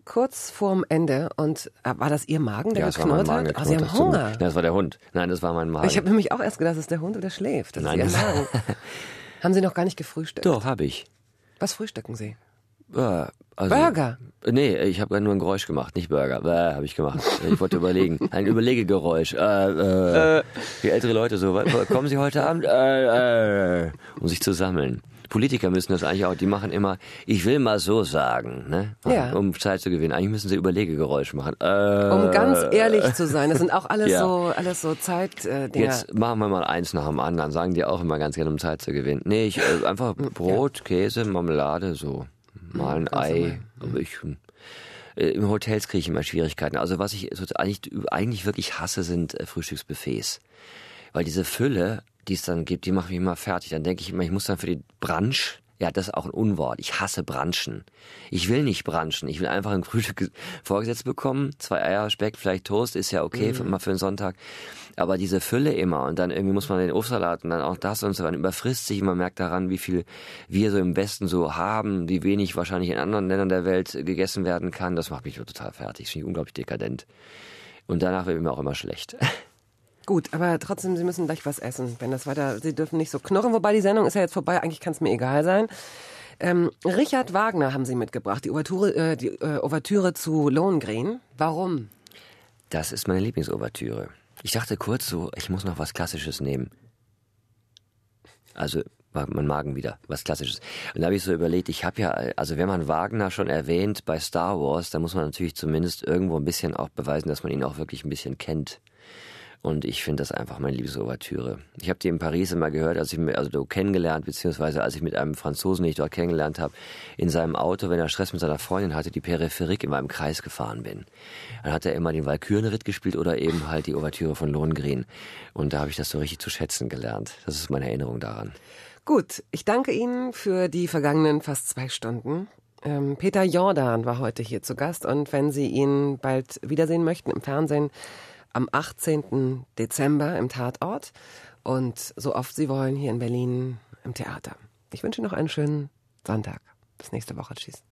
kurz vorm Ende und war das Ihr Magen, der geknurrt hat? Sie haben Hunger. Ja, das war der Hund. Nein, das war mein Magen. Ich habe nämlich auch erst gedacht, das ist der Hund oder schläft. Das Nein, ist Ihr Magen. Haben Sie noch gar nicht gefrühstückt? Doch, habe ich. Was frühstücken Sie? Also, Burger? Nee, ich habe nur ein Geräusch gemacht, nicht Burger. Habe ich gemacht. Ich wollte überlegen. Ein Überlegegeräusch. Wie ältere Leute so, kommen Sie heute Abend? Um sich zu sammeln. Politiker müssen das eigentlich auch, die machen immer, ich will mal so sagen, ne? Ja. Um Zeit zu gewinnen. Eigentlich müssen sie Überlegegeräusche machen. Um ganz ehrlich zu sein, das sind auch alles so Zeitdinger. Jetzt machen wir mal eins nach dem anderen, sagen die auch immer ganz gerne, um Zeit zu gewinnen. Nee, einfach Brot, Käse, Marmelade, so. Mal ein Ei. Aber im Hotels kriege ich immer Schwierigkeiten. Also was ich eigentlich wirklich hasse, sind Frühstücksbuffets. Weil diese Fülle, die es dann gibt, die macht mich immer fertig. Dann denke ich immer, ich muss dann für die Brunch, ja, das ist auch ein Unwort. Ich hasse Brunchen. Ich will nicht brunchen. Ich will einfach ein Frühstück vorgesetzt bekommen. 2 Eier, Speck, vielleicht Toast, ist ja okay, mal für einen Sonntag. Aber diese Fülle immer und dann irgendwie muss man den Obstsalat und dann auch das und so, man überfrisst sich, man merkt daran, wie viel wir so im Westen so haben, wie wenig wahrscheinlich in anderen Ländern der Welt gegessen werden kann. Das macht mich total fertig. Das finde ich unglaublich dekadent. Und danach wird mir auch immer schlecht. Gut, aber trotzdem, Sie müssen gleich was essen. Wenn das weiter, Sie dürfen nicht so knurren, wobei die Sendung ist ja jetzt vorbei, eigentlich kann es mir egal sein. Richard Wagner haben Sie mitgebracht, die Ouvertüre zu Lohengrin. Warum? Das ist meine Lieblingsouvertüre. Ich dachte kurz so, ich muss noch was Klassisches nehmen. Also mein Magen wieder, was Klassisches. Und da habe ich so überlegt, ich habe ja, also wenn man Wagner schon erwähnt bei Star Wars, dann muss man natürlich zumindest irgendwo ein bisschen auch beweisen, dass man ihn auch wirklich ein bisschen kennt. Und ich finde das einfach meine Lieblingsouvertüre. Ich habe die in Paris immer gehört, als ich kennengelernt, beziehungsweise als ich mit einem Franzosen, den ich dort kennengelernt habe, in seinem Auto, wenn er Stress mit seiner Freundin hatte, die Peripherik in meinem Kreis gefahren bin. Dann hat er immer den Walkürenritt gespielt oder eben halt die Ouvertüre von Lohengrin. Und da habe ich das so richtig zu schätzen gelernt. Das ist meine Erinnerung daran. Gut, ich danke Ihnen für die vergangenen fast 2 Stunden. Peter Jordan war heute hier zu Gast und wenn Sie ihn bald wiedersehen möchten im Fernsehen, am 18. Dezember im Tatort und so oft Sie wollen hier in Berlin im Theater. Ich wünsche noch einen schönen Sonntag. Bis nächste Woche. Tschüss.